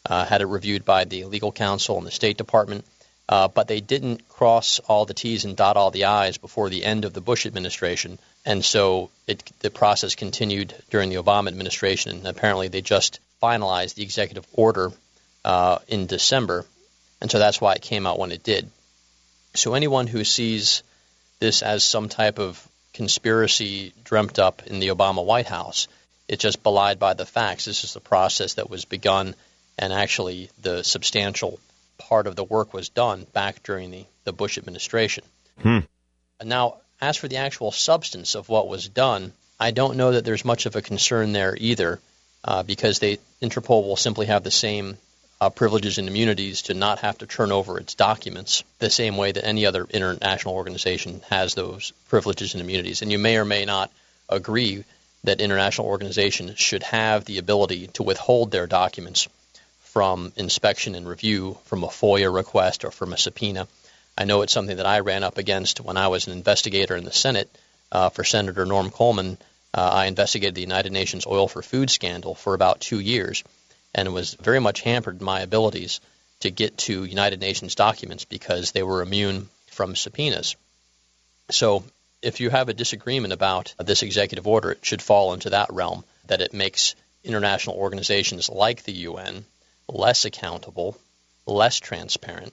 had it reviewed by the legal counsel and the State Department, but they didn't cross all the T's and dot all the I's before the end of the Bush administration, and so the process continued during the Obama administration, and apparently they just finalized the executive order in December, and so that's why it came out when it did. So anyone who sees this as some type of conspiracy dreamt up in the Obama White House, it's just belied by the facts. This is the process that was begun, and actually the substantial part of the work was done back during the Bush administration. Now, as for the actual substance of what was done, I don't know that there's much of a concern there either, because Interpol will simply have the same privileges and immunities to not have to turn over its documents the same way that any other international organization has those privileges and immunities. And you may or may not agree that international organizations should have the ability to withhold their documents from inspection and review, from a FOIA request or from a subpoena. I know it's something that I ran up against when I was an investigator in the Senate for Senator Norm Coleman. I investigated the United Nations oil for food scandal for about 2 years, and it was very much hampered my abilities to get to United Nations documents because they were immune from subpoenas. So if you have a disagreement about this executive order, it should fall into that realm, that it makes international organizations like the UN less accountable, less transparent,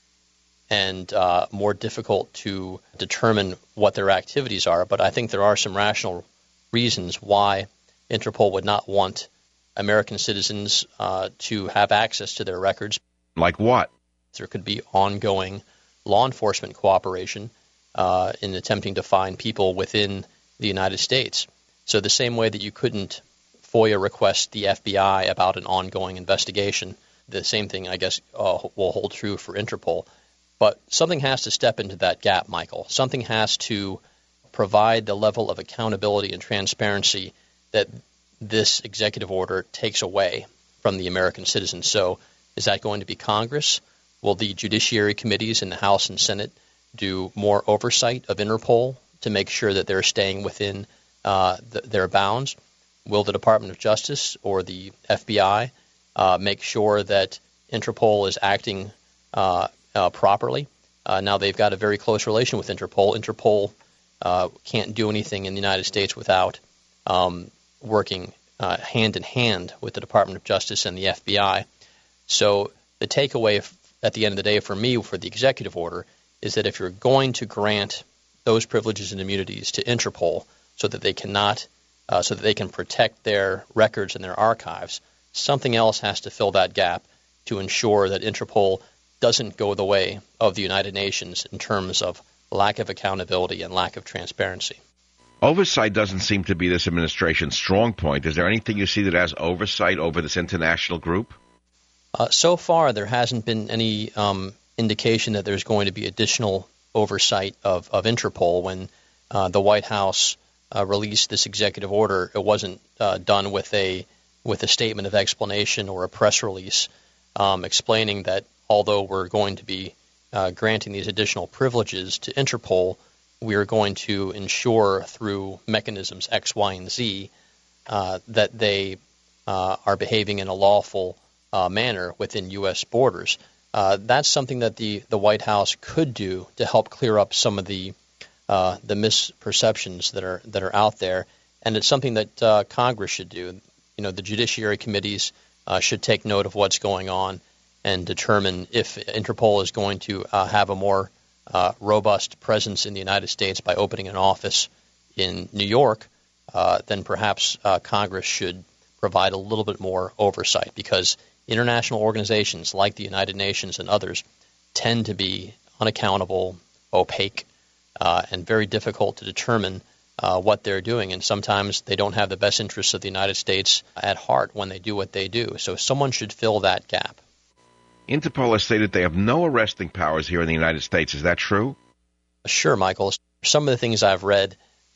and more difficult to determine what their activities are. But I think there are some rational reasons why Interpol would not want American citizens to have access to their records. Like what? There could be ongoing law enforcement cooperation in attempting to find people within the United States. So the same way that you couldn't FOIA request the FBI about an ongoing investigation, the same thing, I guess, will hold true for Interpol. But something has to step into that gap, Michael. Something has to provide the level of accountability and transparency that this executive order takes away from the American citizens. So is that going to be Congress? Will the judiciary committees in the House and Senate do more oversight of Interpol to make sure that they're staying within their bounds? Will the Department of Justice or the FBI make sure that Interpol is acting properly? Now they've got a very close relation with Interpol. Interpol can't do anything in the United States without working hand in hand with the Department of Justice and the FBI. So the takeaway at the end of the day for me for the executive order is that if you're going to grant those privileges and immunities to Interpol so that they can protect their records and their archives, something else has to fill that gap to ensure that Interpol doesn't go the way of the United Nations in terms of lack of accountability and lack of transparency. Oversight doesn't seem to be this administration's strong point. Is there anything you see that has oversight over this international group? So far, there hasn't been any indication that there's going to be additional oversight of Interpol. When the White House released this executive order, it wasn't done with a statement of explanation or a press release explaining that although we're going to be granting these additional privileges to Interpol, we are going to ensure through mechanisms X, Y, and Z that they are behaving in a lawful manner within U.S. borders. That's something that the White House could do to help clear up some of the misperceptions that are out there, and it's something that Congress should do. You know, the judiciary committees should take note of what's going on and determine if Interpol is going to have a more robust presence in the United States by opening an office in New York. Then perhaps Congress should provide a little bit more oversight, because international organizations like the United Nations and others tend to be unaccountable, opaque, and very difficult to determine what they're doing. And sometimes they don't have the best interests of the United States at heart when they do what they do. So someone should fill that gap. Interpol has stated they have no arresting powers here in the United States. Is that true? Sure, Michael. Some of the things I've read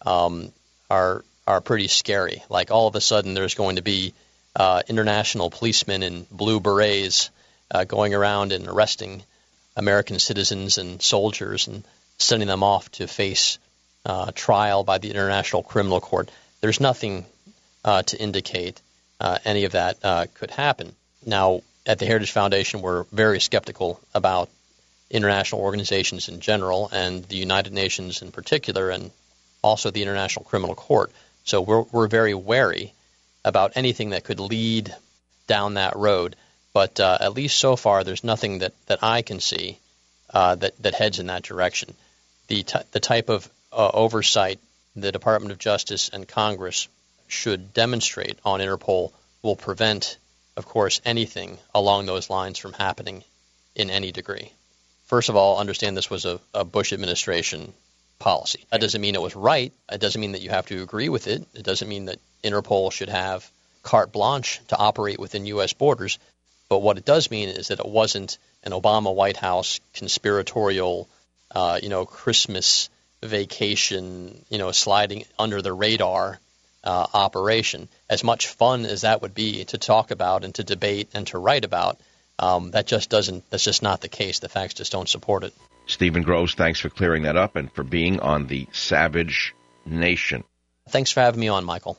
are pretty scary. Like all of a sudden there's going to be international policemen in blue berets going around and arresting American citizens and soldiers and sending them off to face trial by the International Criminal Court. There's nothing to indicate any of that could happen. Now, at the Heritage Foundation, we're very skeptical about international organizations in general and the United Nations in particular, and also the International Criminal Court. So we're very wary about anything that could lead down that road. But at least so far, there's nothing that I can see that heads in that direction. The type of oversight the Department of Justice and Congress should demonstrate on Interpol will prevent, of course, anything along those lines from happening in any degree. First of all, understand this was a Bush administration policy. That doesn't mean it was right. It doesn't mean that you have to agree with it. It doesn't mean that Interpol should have carte blanche to operate within U.S. borders. But what it does mean is that it wasn't an Obama White House conspiratorial, Christmas vacation, sliding under the radar operation. As much fun as that would be to talk about and to debate and to write about, that's just not the case. The facts just don't support it. Stephen Groves, thanks for clearing that up and for being on the Savage Nation. Thanks for having me on, Michael.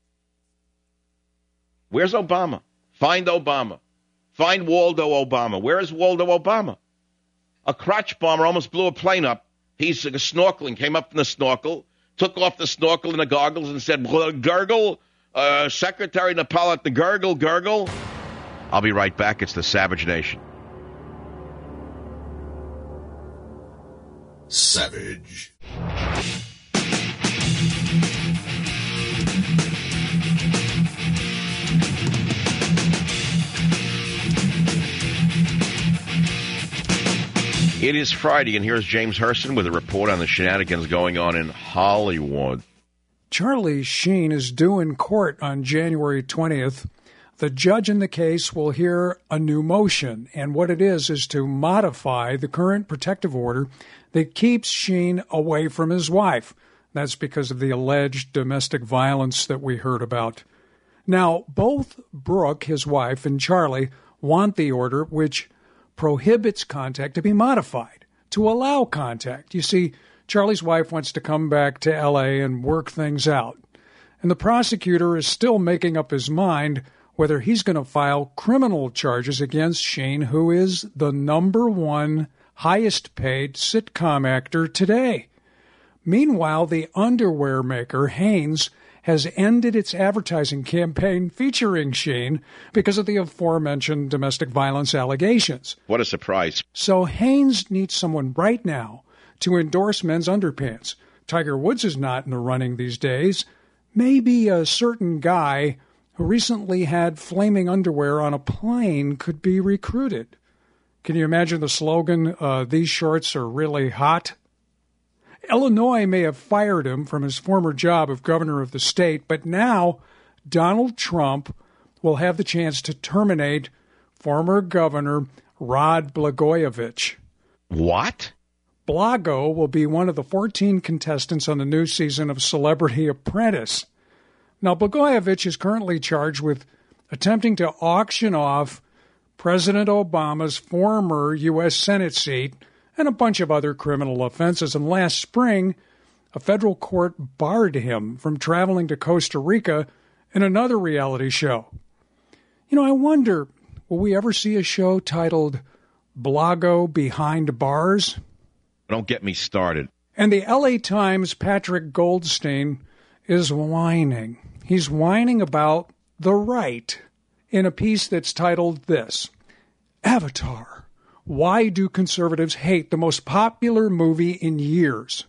Where's Obama? Find Obama. Find Waldo Obama. Where is Waldo Obama? A crotch bomber almost blew a plane up. He's snorkeling, came up from the snorkel, took off the snorkel and the goggles and said, gurgle, Secretary Napolitan, the gurgle. I'll be right back. It's the Savage Nation. Savage. It is Friday, and here's James Herson with a report on the shenanigans going on in Hollywood. Charlie Sheen is due in court on January 20th. The judge in the case will hear a new motion, and what it is to modify the current protective order that keeps Sheen away from his wife. That's because of the alleged domestic violence that we heard about. Now, both Brooke, his wife, and Charlie want the order, which prohibits contact, to be modified to allow contact. You see, Charlie's wife wants to come back to L.A. and work things out. And the prosecutor is still making up his mind whether he's going to file criminal charges against Sheen, who is the #1 highest-paid sitcom actor today. Meanwhile, the underwear maker, Hanes, has ended its advertising campaign featuring Sheen because of the aforementioned domestic violence allegations. What a surprise. So Hanes needs someone right now to endorse men's underpants. Tiger Woods is not in the running these days. Maybe a certain guy who recently had flaming underwear on a plane could be recruited. Can you imagine the slogan, these shorts are really hot? Illinois may have fired him from his former job of governor of the state, but now Donald Trump will have the chance to terminate former Governor Rod Blagojevich. What? Blago will be one of the 14 contestants on the new season of Celebrity Apprentice. Now, Blagojevich is currently charged with attempting to auction off President Obama's former U.S. Senate seat and a bunch of other criminal offenses. And last spring, a federal court barred him from traveling to Costa Rica in another reality show. I wonder, will we ever see a show titled Blago Behind Bars? Don't get me started. And the L.A. Times' Patrick Goldstein is whining. He's whining about the right in a piece that's titled this: Avatar. Why do conservatives hate the most popular movie in years?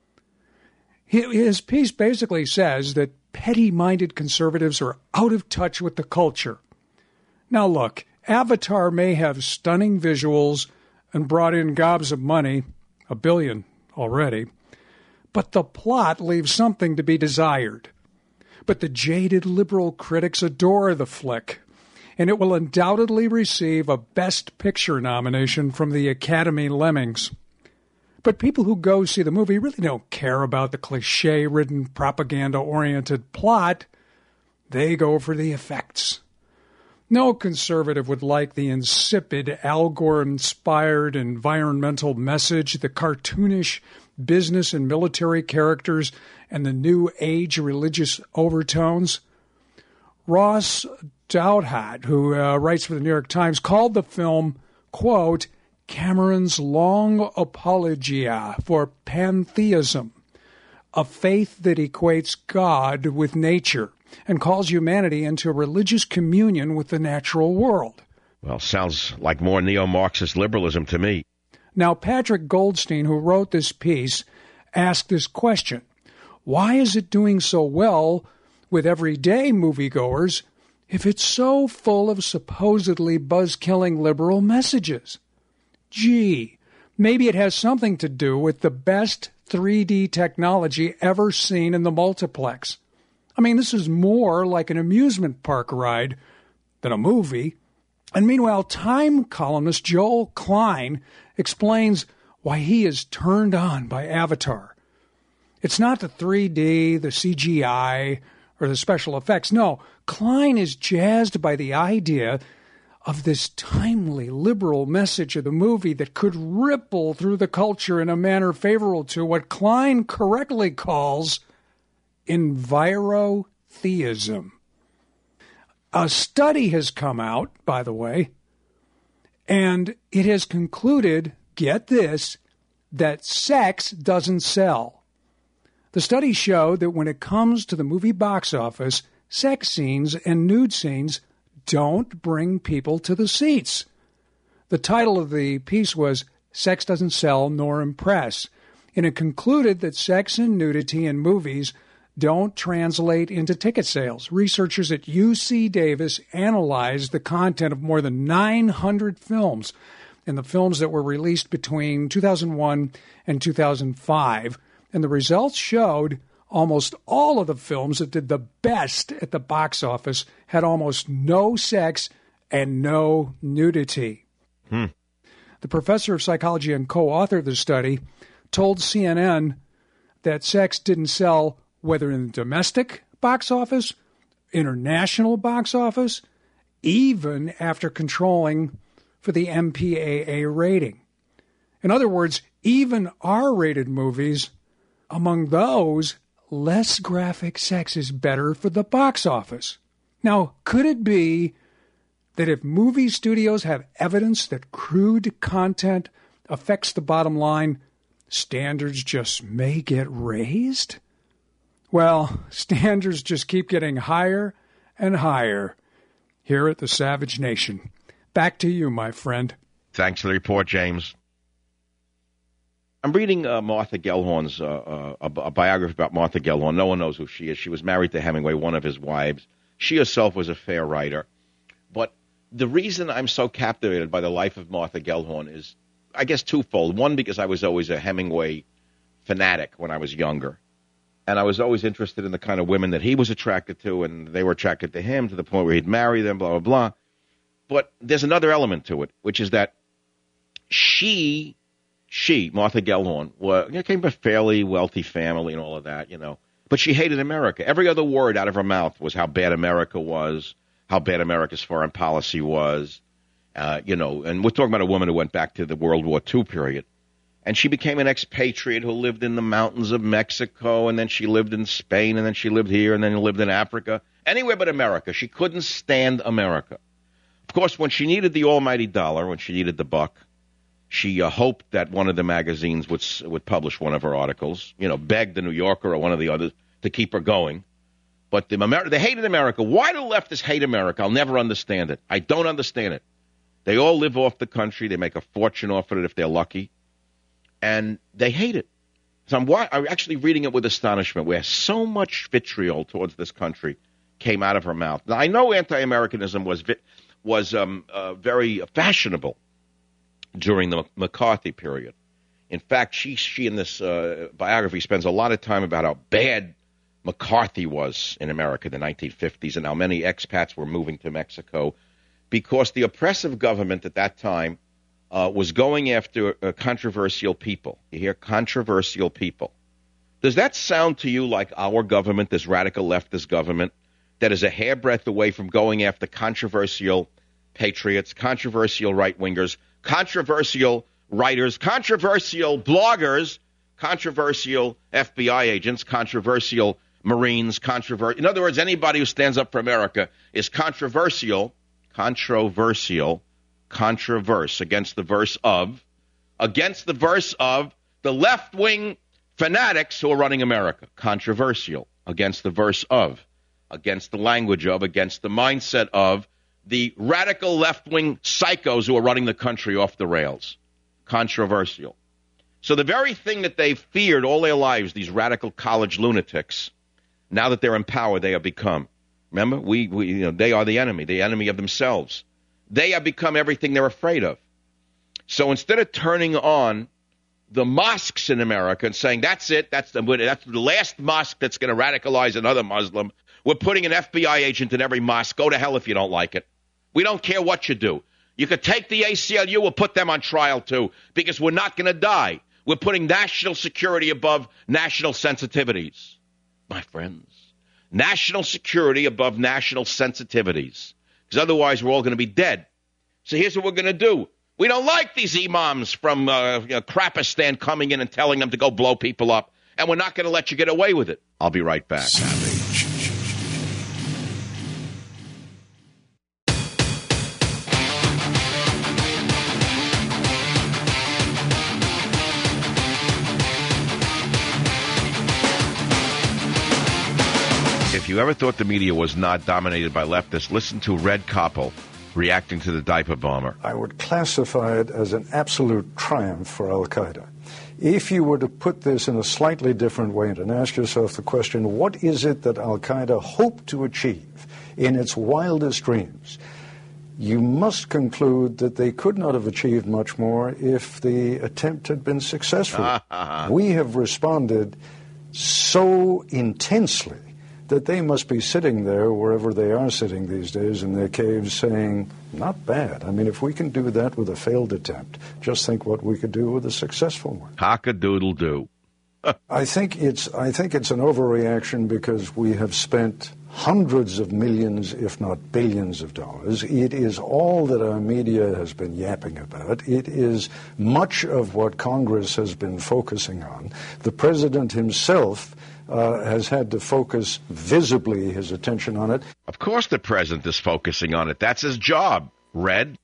His piece basically says that petty-minded conservatives are out of touch with the culture. Now look, Avatar may have stunning visuals and brought in gobs of money, $1 billion already, but the plot leaves something to be desired. But the jaded liberal critics adore the flick, and it will undoubtedly receive a Best Picture nomination from the Academy Lemmings. But people who go see the movie really don't care about the cliché-ridden, propaganda-oriented plot. They go for the effects. No conservative would like the insipid, Al Gore-inspired environmental message, the cartoonish business and military characters, and the new age religious overtones. Ross Doudhat, who writes for the New York Times, called the film, quote, Cameron's long apologia for pantheism, a faith that equates God with nature and calls humanity into religious communion with the natural world. Well, sounds like more neo-Marxist liberalism to me. Now, Patrick Goldstein, who wrote this piece, asked this question: why is it doing so well with everyday moviegoers if it's so full of supposedly buzz-killing liberal messages? Gee, maybe it has something to do with the best 3D technology ever seen in the multiplex. I mean, this is more like an amusement park ride than a movie. And meanwhile, Time columnist Joel Klein explains why he is turned on by Avatar. It's not the 3D, the CGI, or the special effects. No, Klein is jazzed by the idea of this timely liberal message of the movie that could ripple through the culture in a manner favorable to what Klein correctly calls envirotheism. A study has come out, by the way, and it has concluded, get this, that sex doesn't sell. The study showed that when it comes to the movie box office, sex scenes and nude scenes don't bring people to the seats. The title of the piece was Sex Doesn't Sell Nor Impress, and it concluded that sex and nudity in movies don't translate into ticket sales. Researchers at UC Davis analyzed the content of more than 900 films, and the films that were released between 2001 and 2005, and the results showed almost all of the films that did the best at the box office had almost no sex and no nudity. The professor of psychology and co-author of the study told CNN that sex didn't sell whether in the domestic box office, international box office, even after controlling for the MPAA rating. In other words, even R-rated movies, among those, less graphic sex is better for the box office. Now, could it be that if movie studios have evidence that crude content affects the bottom line, standards just may get raised? Well, standards just keep getting higher and higher here at the Savage Nation. Back to you, my friend. Thanks for the report, James. I'm reading Martha Gellhorn's a biography about Martha Gellhorn. No one knows who she is. She was married to Hemingway, one of his wives. She herself was a fair writer. But the reason I'm so captivated by the life of Martha Gellhorn is, I guess, twofold. One, because I was always a Hemingway fanatic when I was younger. And I was always interested in the kind of women that he was attracted to, and they were attracted to him to the point where he'd marry them, blah, blah, blah. But there's another element to it, which is that she, Martha Gellhorn, came from a fairly wealthy family and all of that, But she hated America. Every other word out of her mouth was how bad America was, how bad America's foreign policy was, And we're talking about a woman who went back to the World War II period. And she became an expatriate who lived in the mountains of Mexico, and then she lived in Spain, and then she lived here, and then lived in Africa. Anywhere but America. She couldn't stand America. Of course, when she needed the almighty dollar, when she needed the buck, she hoped that one of the magazines would publish one of her articles, begged the New Yorker or one of the others to keep her going. But they hated America. Why do leftists hate America? I'll never understand it. I don't understand it. They all live off the country. They make a fortune off of it if they're lucky. And they hate it. So I'm actually reading it with astonishment, where so much vitriol towards this country came out of her mouth. Now, I know anti-Americanism was very fashionable during the McCarthy period. In fact, she in this biography spends a lot of time about how bad McCarthy was in America in the 1950s and how many expats were moving to Mexico because the oppressive government at that time was going after controversial people. You hear controversial people. Does that sound to you like our government, this radical leftist government, that is a hairbreadth away from going after controversial patriots, controversial right-wingers, controversial writers, controversial bloggers, controversial FBI agents, controversial Marines, controversial. In other words, anybody who stands up for America is controversial against the verse of the left-wing fanatics who are running America. Controversial against the verse of, against the language of, against the mindset of the radical left-wing psychos who are running the country off the rails. Controversial. So the very thing that they've feared all their lives, these radical college lunatics, now that they're in power, they have become. Remember, they are the enemy of themselves. They have become everything they're afraid of. So instead of turning on the mosques in America and saying, that's it, that's the last mosque that's going to radicalize another Muslim, we're putting an FBI agent in every mosque. Go to hell if you don't like it. We don't care what you do. You could take the ACLU, we'll put them on trial too, because we're not going to die. We're putting national security above national sensitivities, my friends. National security above national sensitivities, because otherwise we're all going to be dead. So here's what we're going to do. We don't like these imams from Krapistan coming in and telling them to go blow people up, and we're not going to let you get away with it. I'll be right back. If you ever thought the media was not dominated by leftists, listen to Red Koppel reacting to the diaper bomber. I would classify it as an absolute triumph for al-Qaeda. If you were to put this in a slightly different way and ask yourself the question, what is it that al-Qaeda hoped to achieve in its wildest dreams? You must conclude that they could not have achieved much more if the attempt had been successful. We have responded so intensely that they must be sitting there, wherever they are sitting these days, in their caves saying, not bad. I mean, if we can do that with a failed attempt, just think what we could do with a successful one. Cock-a-doodle-doo. I think it's an overreaction because we have spent hundreds of millions, if not billions of dollars. It is all that our media has been yapping about. It is much of what Congress has been focusing on. The president himself has had to focus visibly his attention on it. Of course the president is focusing on it. That's his job, Red.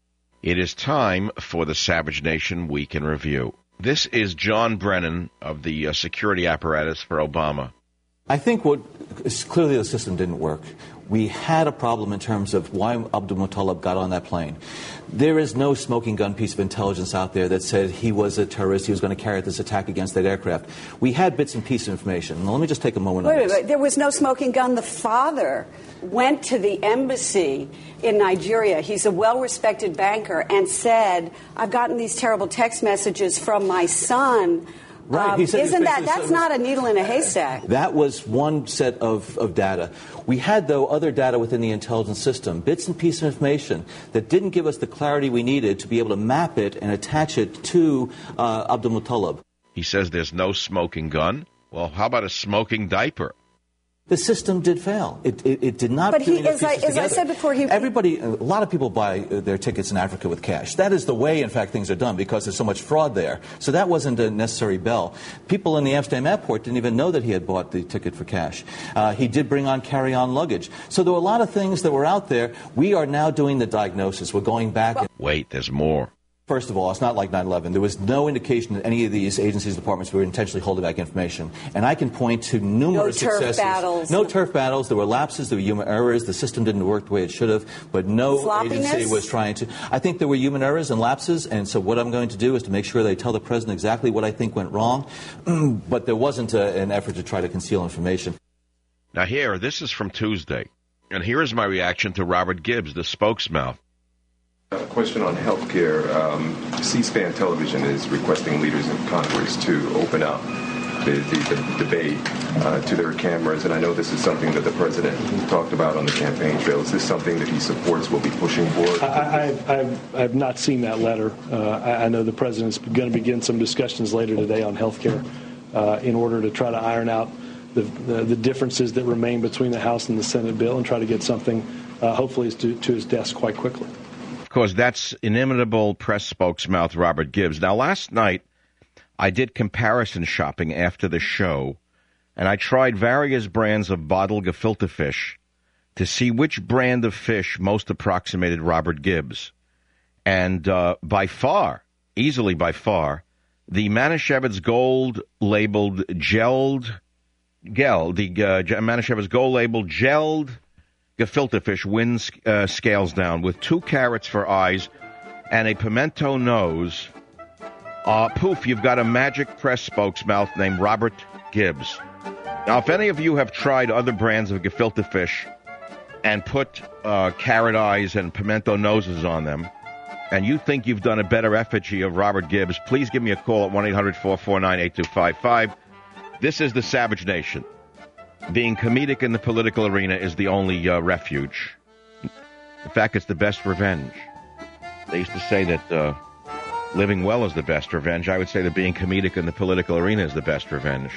It is time for the Savage Nation Week in Review. This is John Brennan of the security apparatus for Obama. I think clearly the system didn't work. We had a problem in terms of why Abdul Muttalib got on that plane. There is no smoking gun piece of intelligence out there that said he was a terrorist, he was going to carry out this attack against that aircraft. We had bits and pieces of information. Now, let me just take a moment on this. Wait, there was no smoking gun. The father went to the embassy in Nigeria. He's a well-respected banker and said, I've gotten these terrible text messages from my son. Right. That's not a needle in a haystack? That was one set of data. We had, though, other data within the intelligence system, bits and pieces of information that didn't give us the clarity we needed to be able to map it and attach it to Abdul Muttalib. He says there's no smoking gun. Well, how about a smoking diaper? The system did fail. It did not. But put as I said before, a lot of people buy their tickets in Africa with cash. That is the way, in fact, things are done because there's so much fraud there. So that wasn't a necessary bell. People in the Amsterdam airport didn't even know that he had bought the ticket for cash. He did bring on carry-on luggage. So there were a lot of things that were out there. We are now doing the diagnosis. We're going back. Wait, there's more. First of all, it's not like 9/11. There was no indication that any of these agencies, departments were intentionally holding back information. And I can point to numerous successes. No turf battles. There were lapses. There were human errors. The system didn't work the way it should have. But no agency was trying to. I think there were human errors and lapses. And so what I'm going to do is to make sure they tell the president exactly what I think went wrong. But there wasn't an effort to try to conceal information. Now this is from Tuesday. And here is my reaction to Robert Gibbs, the spokesmouth. A question on health care. C-SPAN television is requesting leaders in Congress to open up the debate to their cameras, and I know this is something that the president talked about on the campaign trail. Is this something that he supports, will be pushing for? I've not seen that letter. I know the president's going to begin some discussions later today on health care in order to try to iron out the differences that remain between the House and the Senate bill and try to get something, hopefully, to his desk quite quickly. Of course, that's inimitable press spokesmouth Robert Gibbs. Now, last night, I did comparison shopping after the show, and I tried various brands of bottled gefilte fish to see which brand of fish most approximated Robert Gibbs. And by far, easily by far, the Manischewitz gold-labeled Manischewitz gold-labeled gelled gefilte fish wins scales down with 2 carrots for eyes and a pimento nose. Poof, you've got a Magic Press spokesmouth named Robert Gibbs. Now, if any of you have tried other brands of gefilte fish and put carrot eyes and pimento noses on them, and you think you've done a better effigy of Robert Gibbs, please give me a call at 1-800-449-8255. This is the Savage Nation. Being comedic in the political arena is the only refuge. In fact, it's the best revenge. They used to say that living well is the best revenge. I would say that being comedic in the political arena is the best revenge.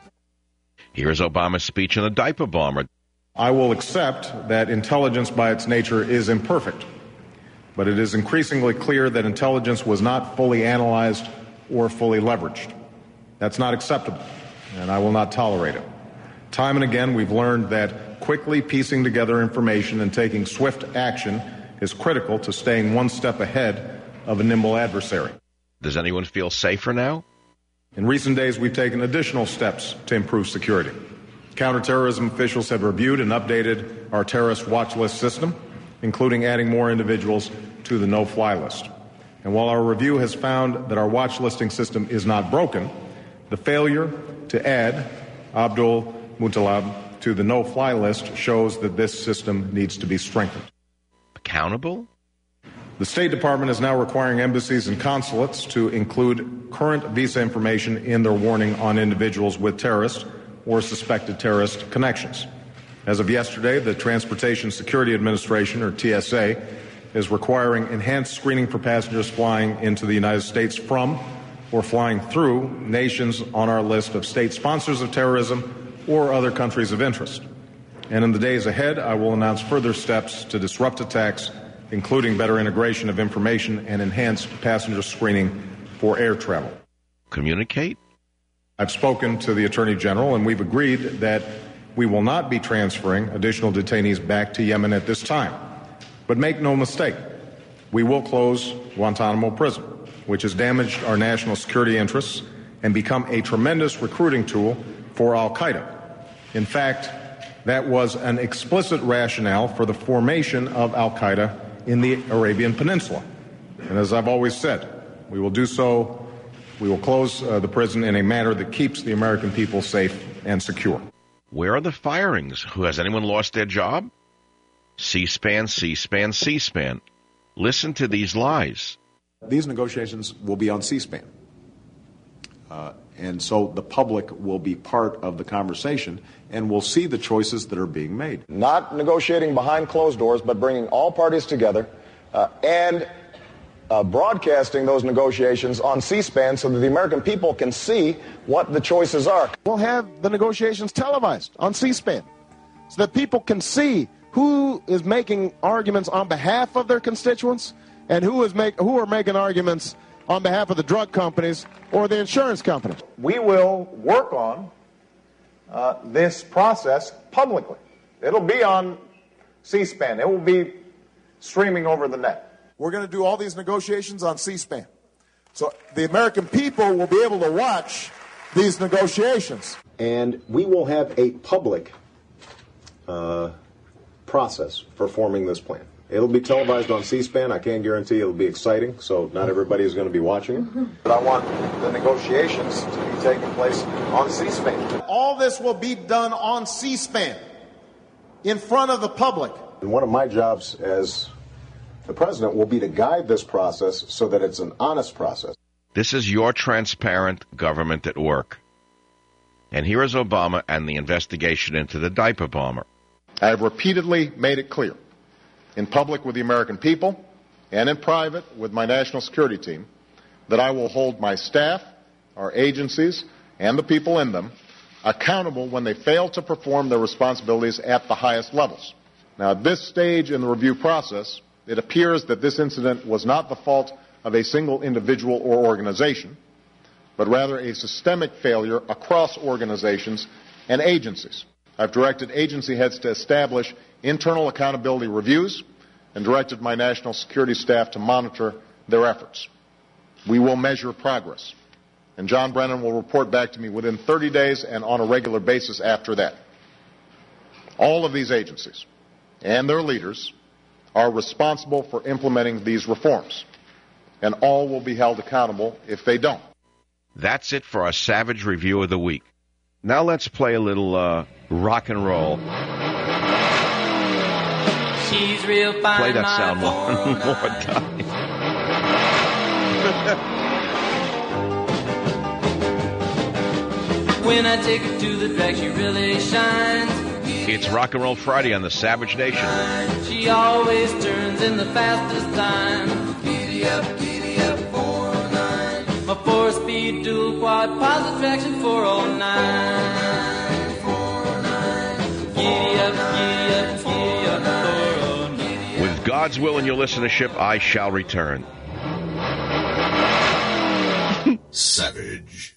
Here's Obama's speech on the diaper bomber. I will accept that intelligence by its nature is imperfect, but it is increasingly clear that intelligence was not fully analyzed or fully leveraged. That's not acceptable, and I will not tolerate it. Time and again, we've learned that quickly piecing together information and taking swift action is critical to staying one step ahead of a nimble adversary. Does anyone feel safer now? In recent days, we've taken additional steps to improve security. Counterterrorism officials have reviewed and updated our terrorist watch list system, including adding more individuals to the no-fly list. And while our review has found that our watch listing system is not broken, the failure to add Abdul Muttalib to the no-fly list shows that this system needs to be strengthened. Accountable? The State Department is now requiring embassies and consulates to include current visa information in their warning on individuals with terrorist or suspected terrorist connections. As of yesterday, the Transportation Security Administration, or TSA, is requiring enhanced screening for passengers flying into the United States from or flying through nations on our list of state sponsors of terrorism or other countries of interest. And in the days ahead, I will announce further steps to disrupt attacks, including better integration of information and enhanced passenger screening for air travel. Communicate? I've spoken to the Attorney General, and we've agreed that we will not be transferring additional detainees back to Yemen at this time. But make no mistake, we will close Guantanamo Prison, which has damaged our national security interests and become a tremendous recruiting tool for al-Qaeda. In fact, that was an explicit rationale for the formation of al-Qaeda in the Arabian Peninsula. And as I've always said, we will do so. We will close the prison in a manner that keeps the American people safe and secure. Where are the firings? Has anyone lost their job? C-SPAN, C-SPAN, C-SPAN. Listen to these lies. These negotiations will be on C-SPAN. And so the public will be part of the conversation and will see the choices that are being made. Not negotiating behind closed doors, but bringing all parties together and broadcasting those negotiations on C-SPAN so that the American people can see what the choices are. We'll have the negotiations televised on C-SPAN so that people can see who is making arguments on behalf of their constituents and who are making arguments on behalf of the drug companies or the insurance companies. We will work on this process publicly. It'll be on C-SPAN. It will be streaming over the net. We're going to do all these negotiations on C-SPAN. So the American people will be able to watch these negotiations. And we will have a public process for forming this plan. It'll be televised on C-SPAN. I can't guarantee it'll be exciting, so not everybody is going to be watching it. But I want the negotiations to be taking place on C-SPAN. All this will be done on C-SPAN in front of the public. And one of my jobs as the president will be to guide this process so that it's an honest process. This is your transparent government at work. And here is Obama and the investigation into the diaper bomber. I have repeatedly made it clear, in public with the American people and in private with my national security team, that I will hold my staff, our agencies, and the people in them accountable when they fail to perform their responsibilities at the highest levels. Now, at this stage in the review process, it appears that this incident was not the fault of a single individual or organization, but rather a systemic failure across organizations and agencies. I've directed agency heads to establish internal accountability reviews and directed my national security staff to monitor their efforts. We will measure progress, and John Brennan will report back to me within 30 days and on a regular basis after that. All of these agencies and their leaders are responsible for implementing these reforms, and all will be held accountable if they don't. That's it for our Savage Review of the Week. Now let's play a little rock and roll. She's real fine. Play that sound one more time. When I take her to the drag, she really shines. It's Rock and Roll Friday on the Savage Nation. She always turns in the fastest time. Giddy up, 409. My 4-speed dual quad positive traction 409. 409. Giddy up, 409. With God's will and your listenership, I shall return. Savage.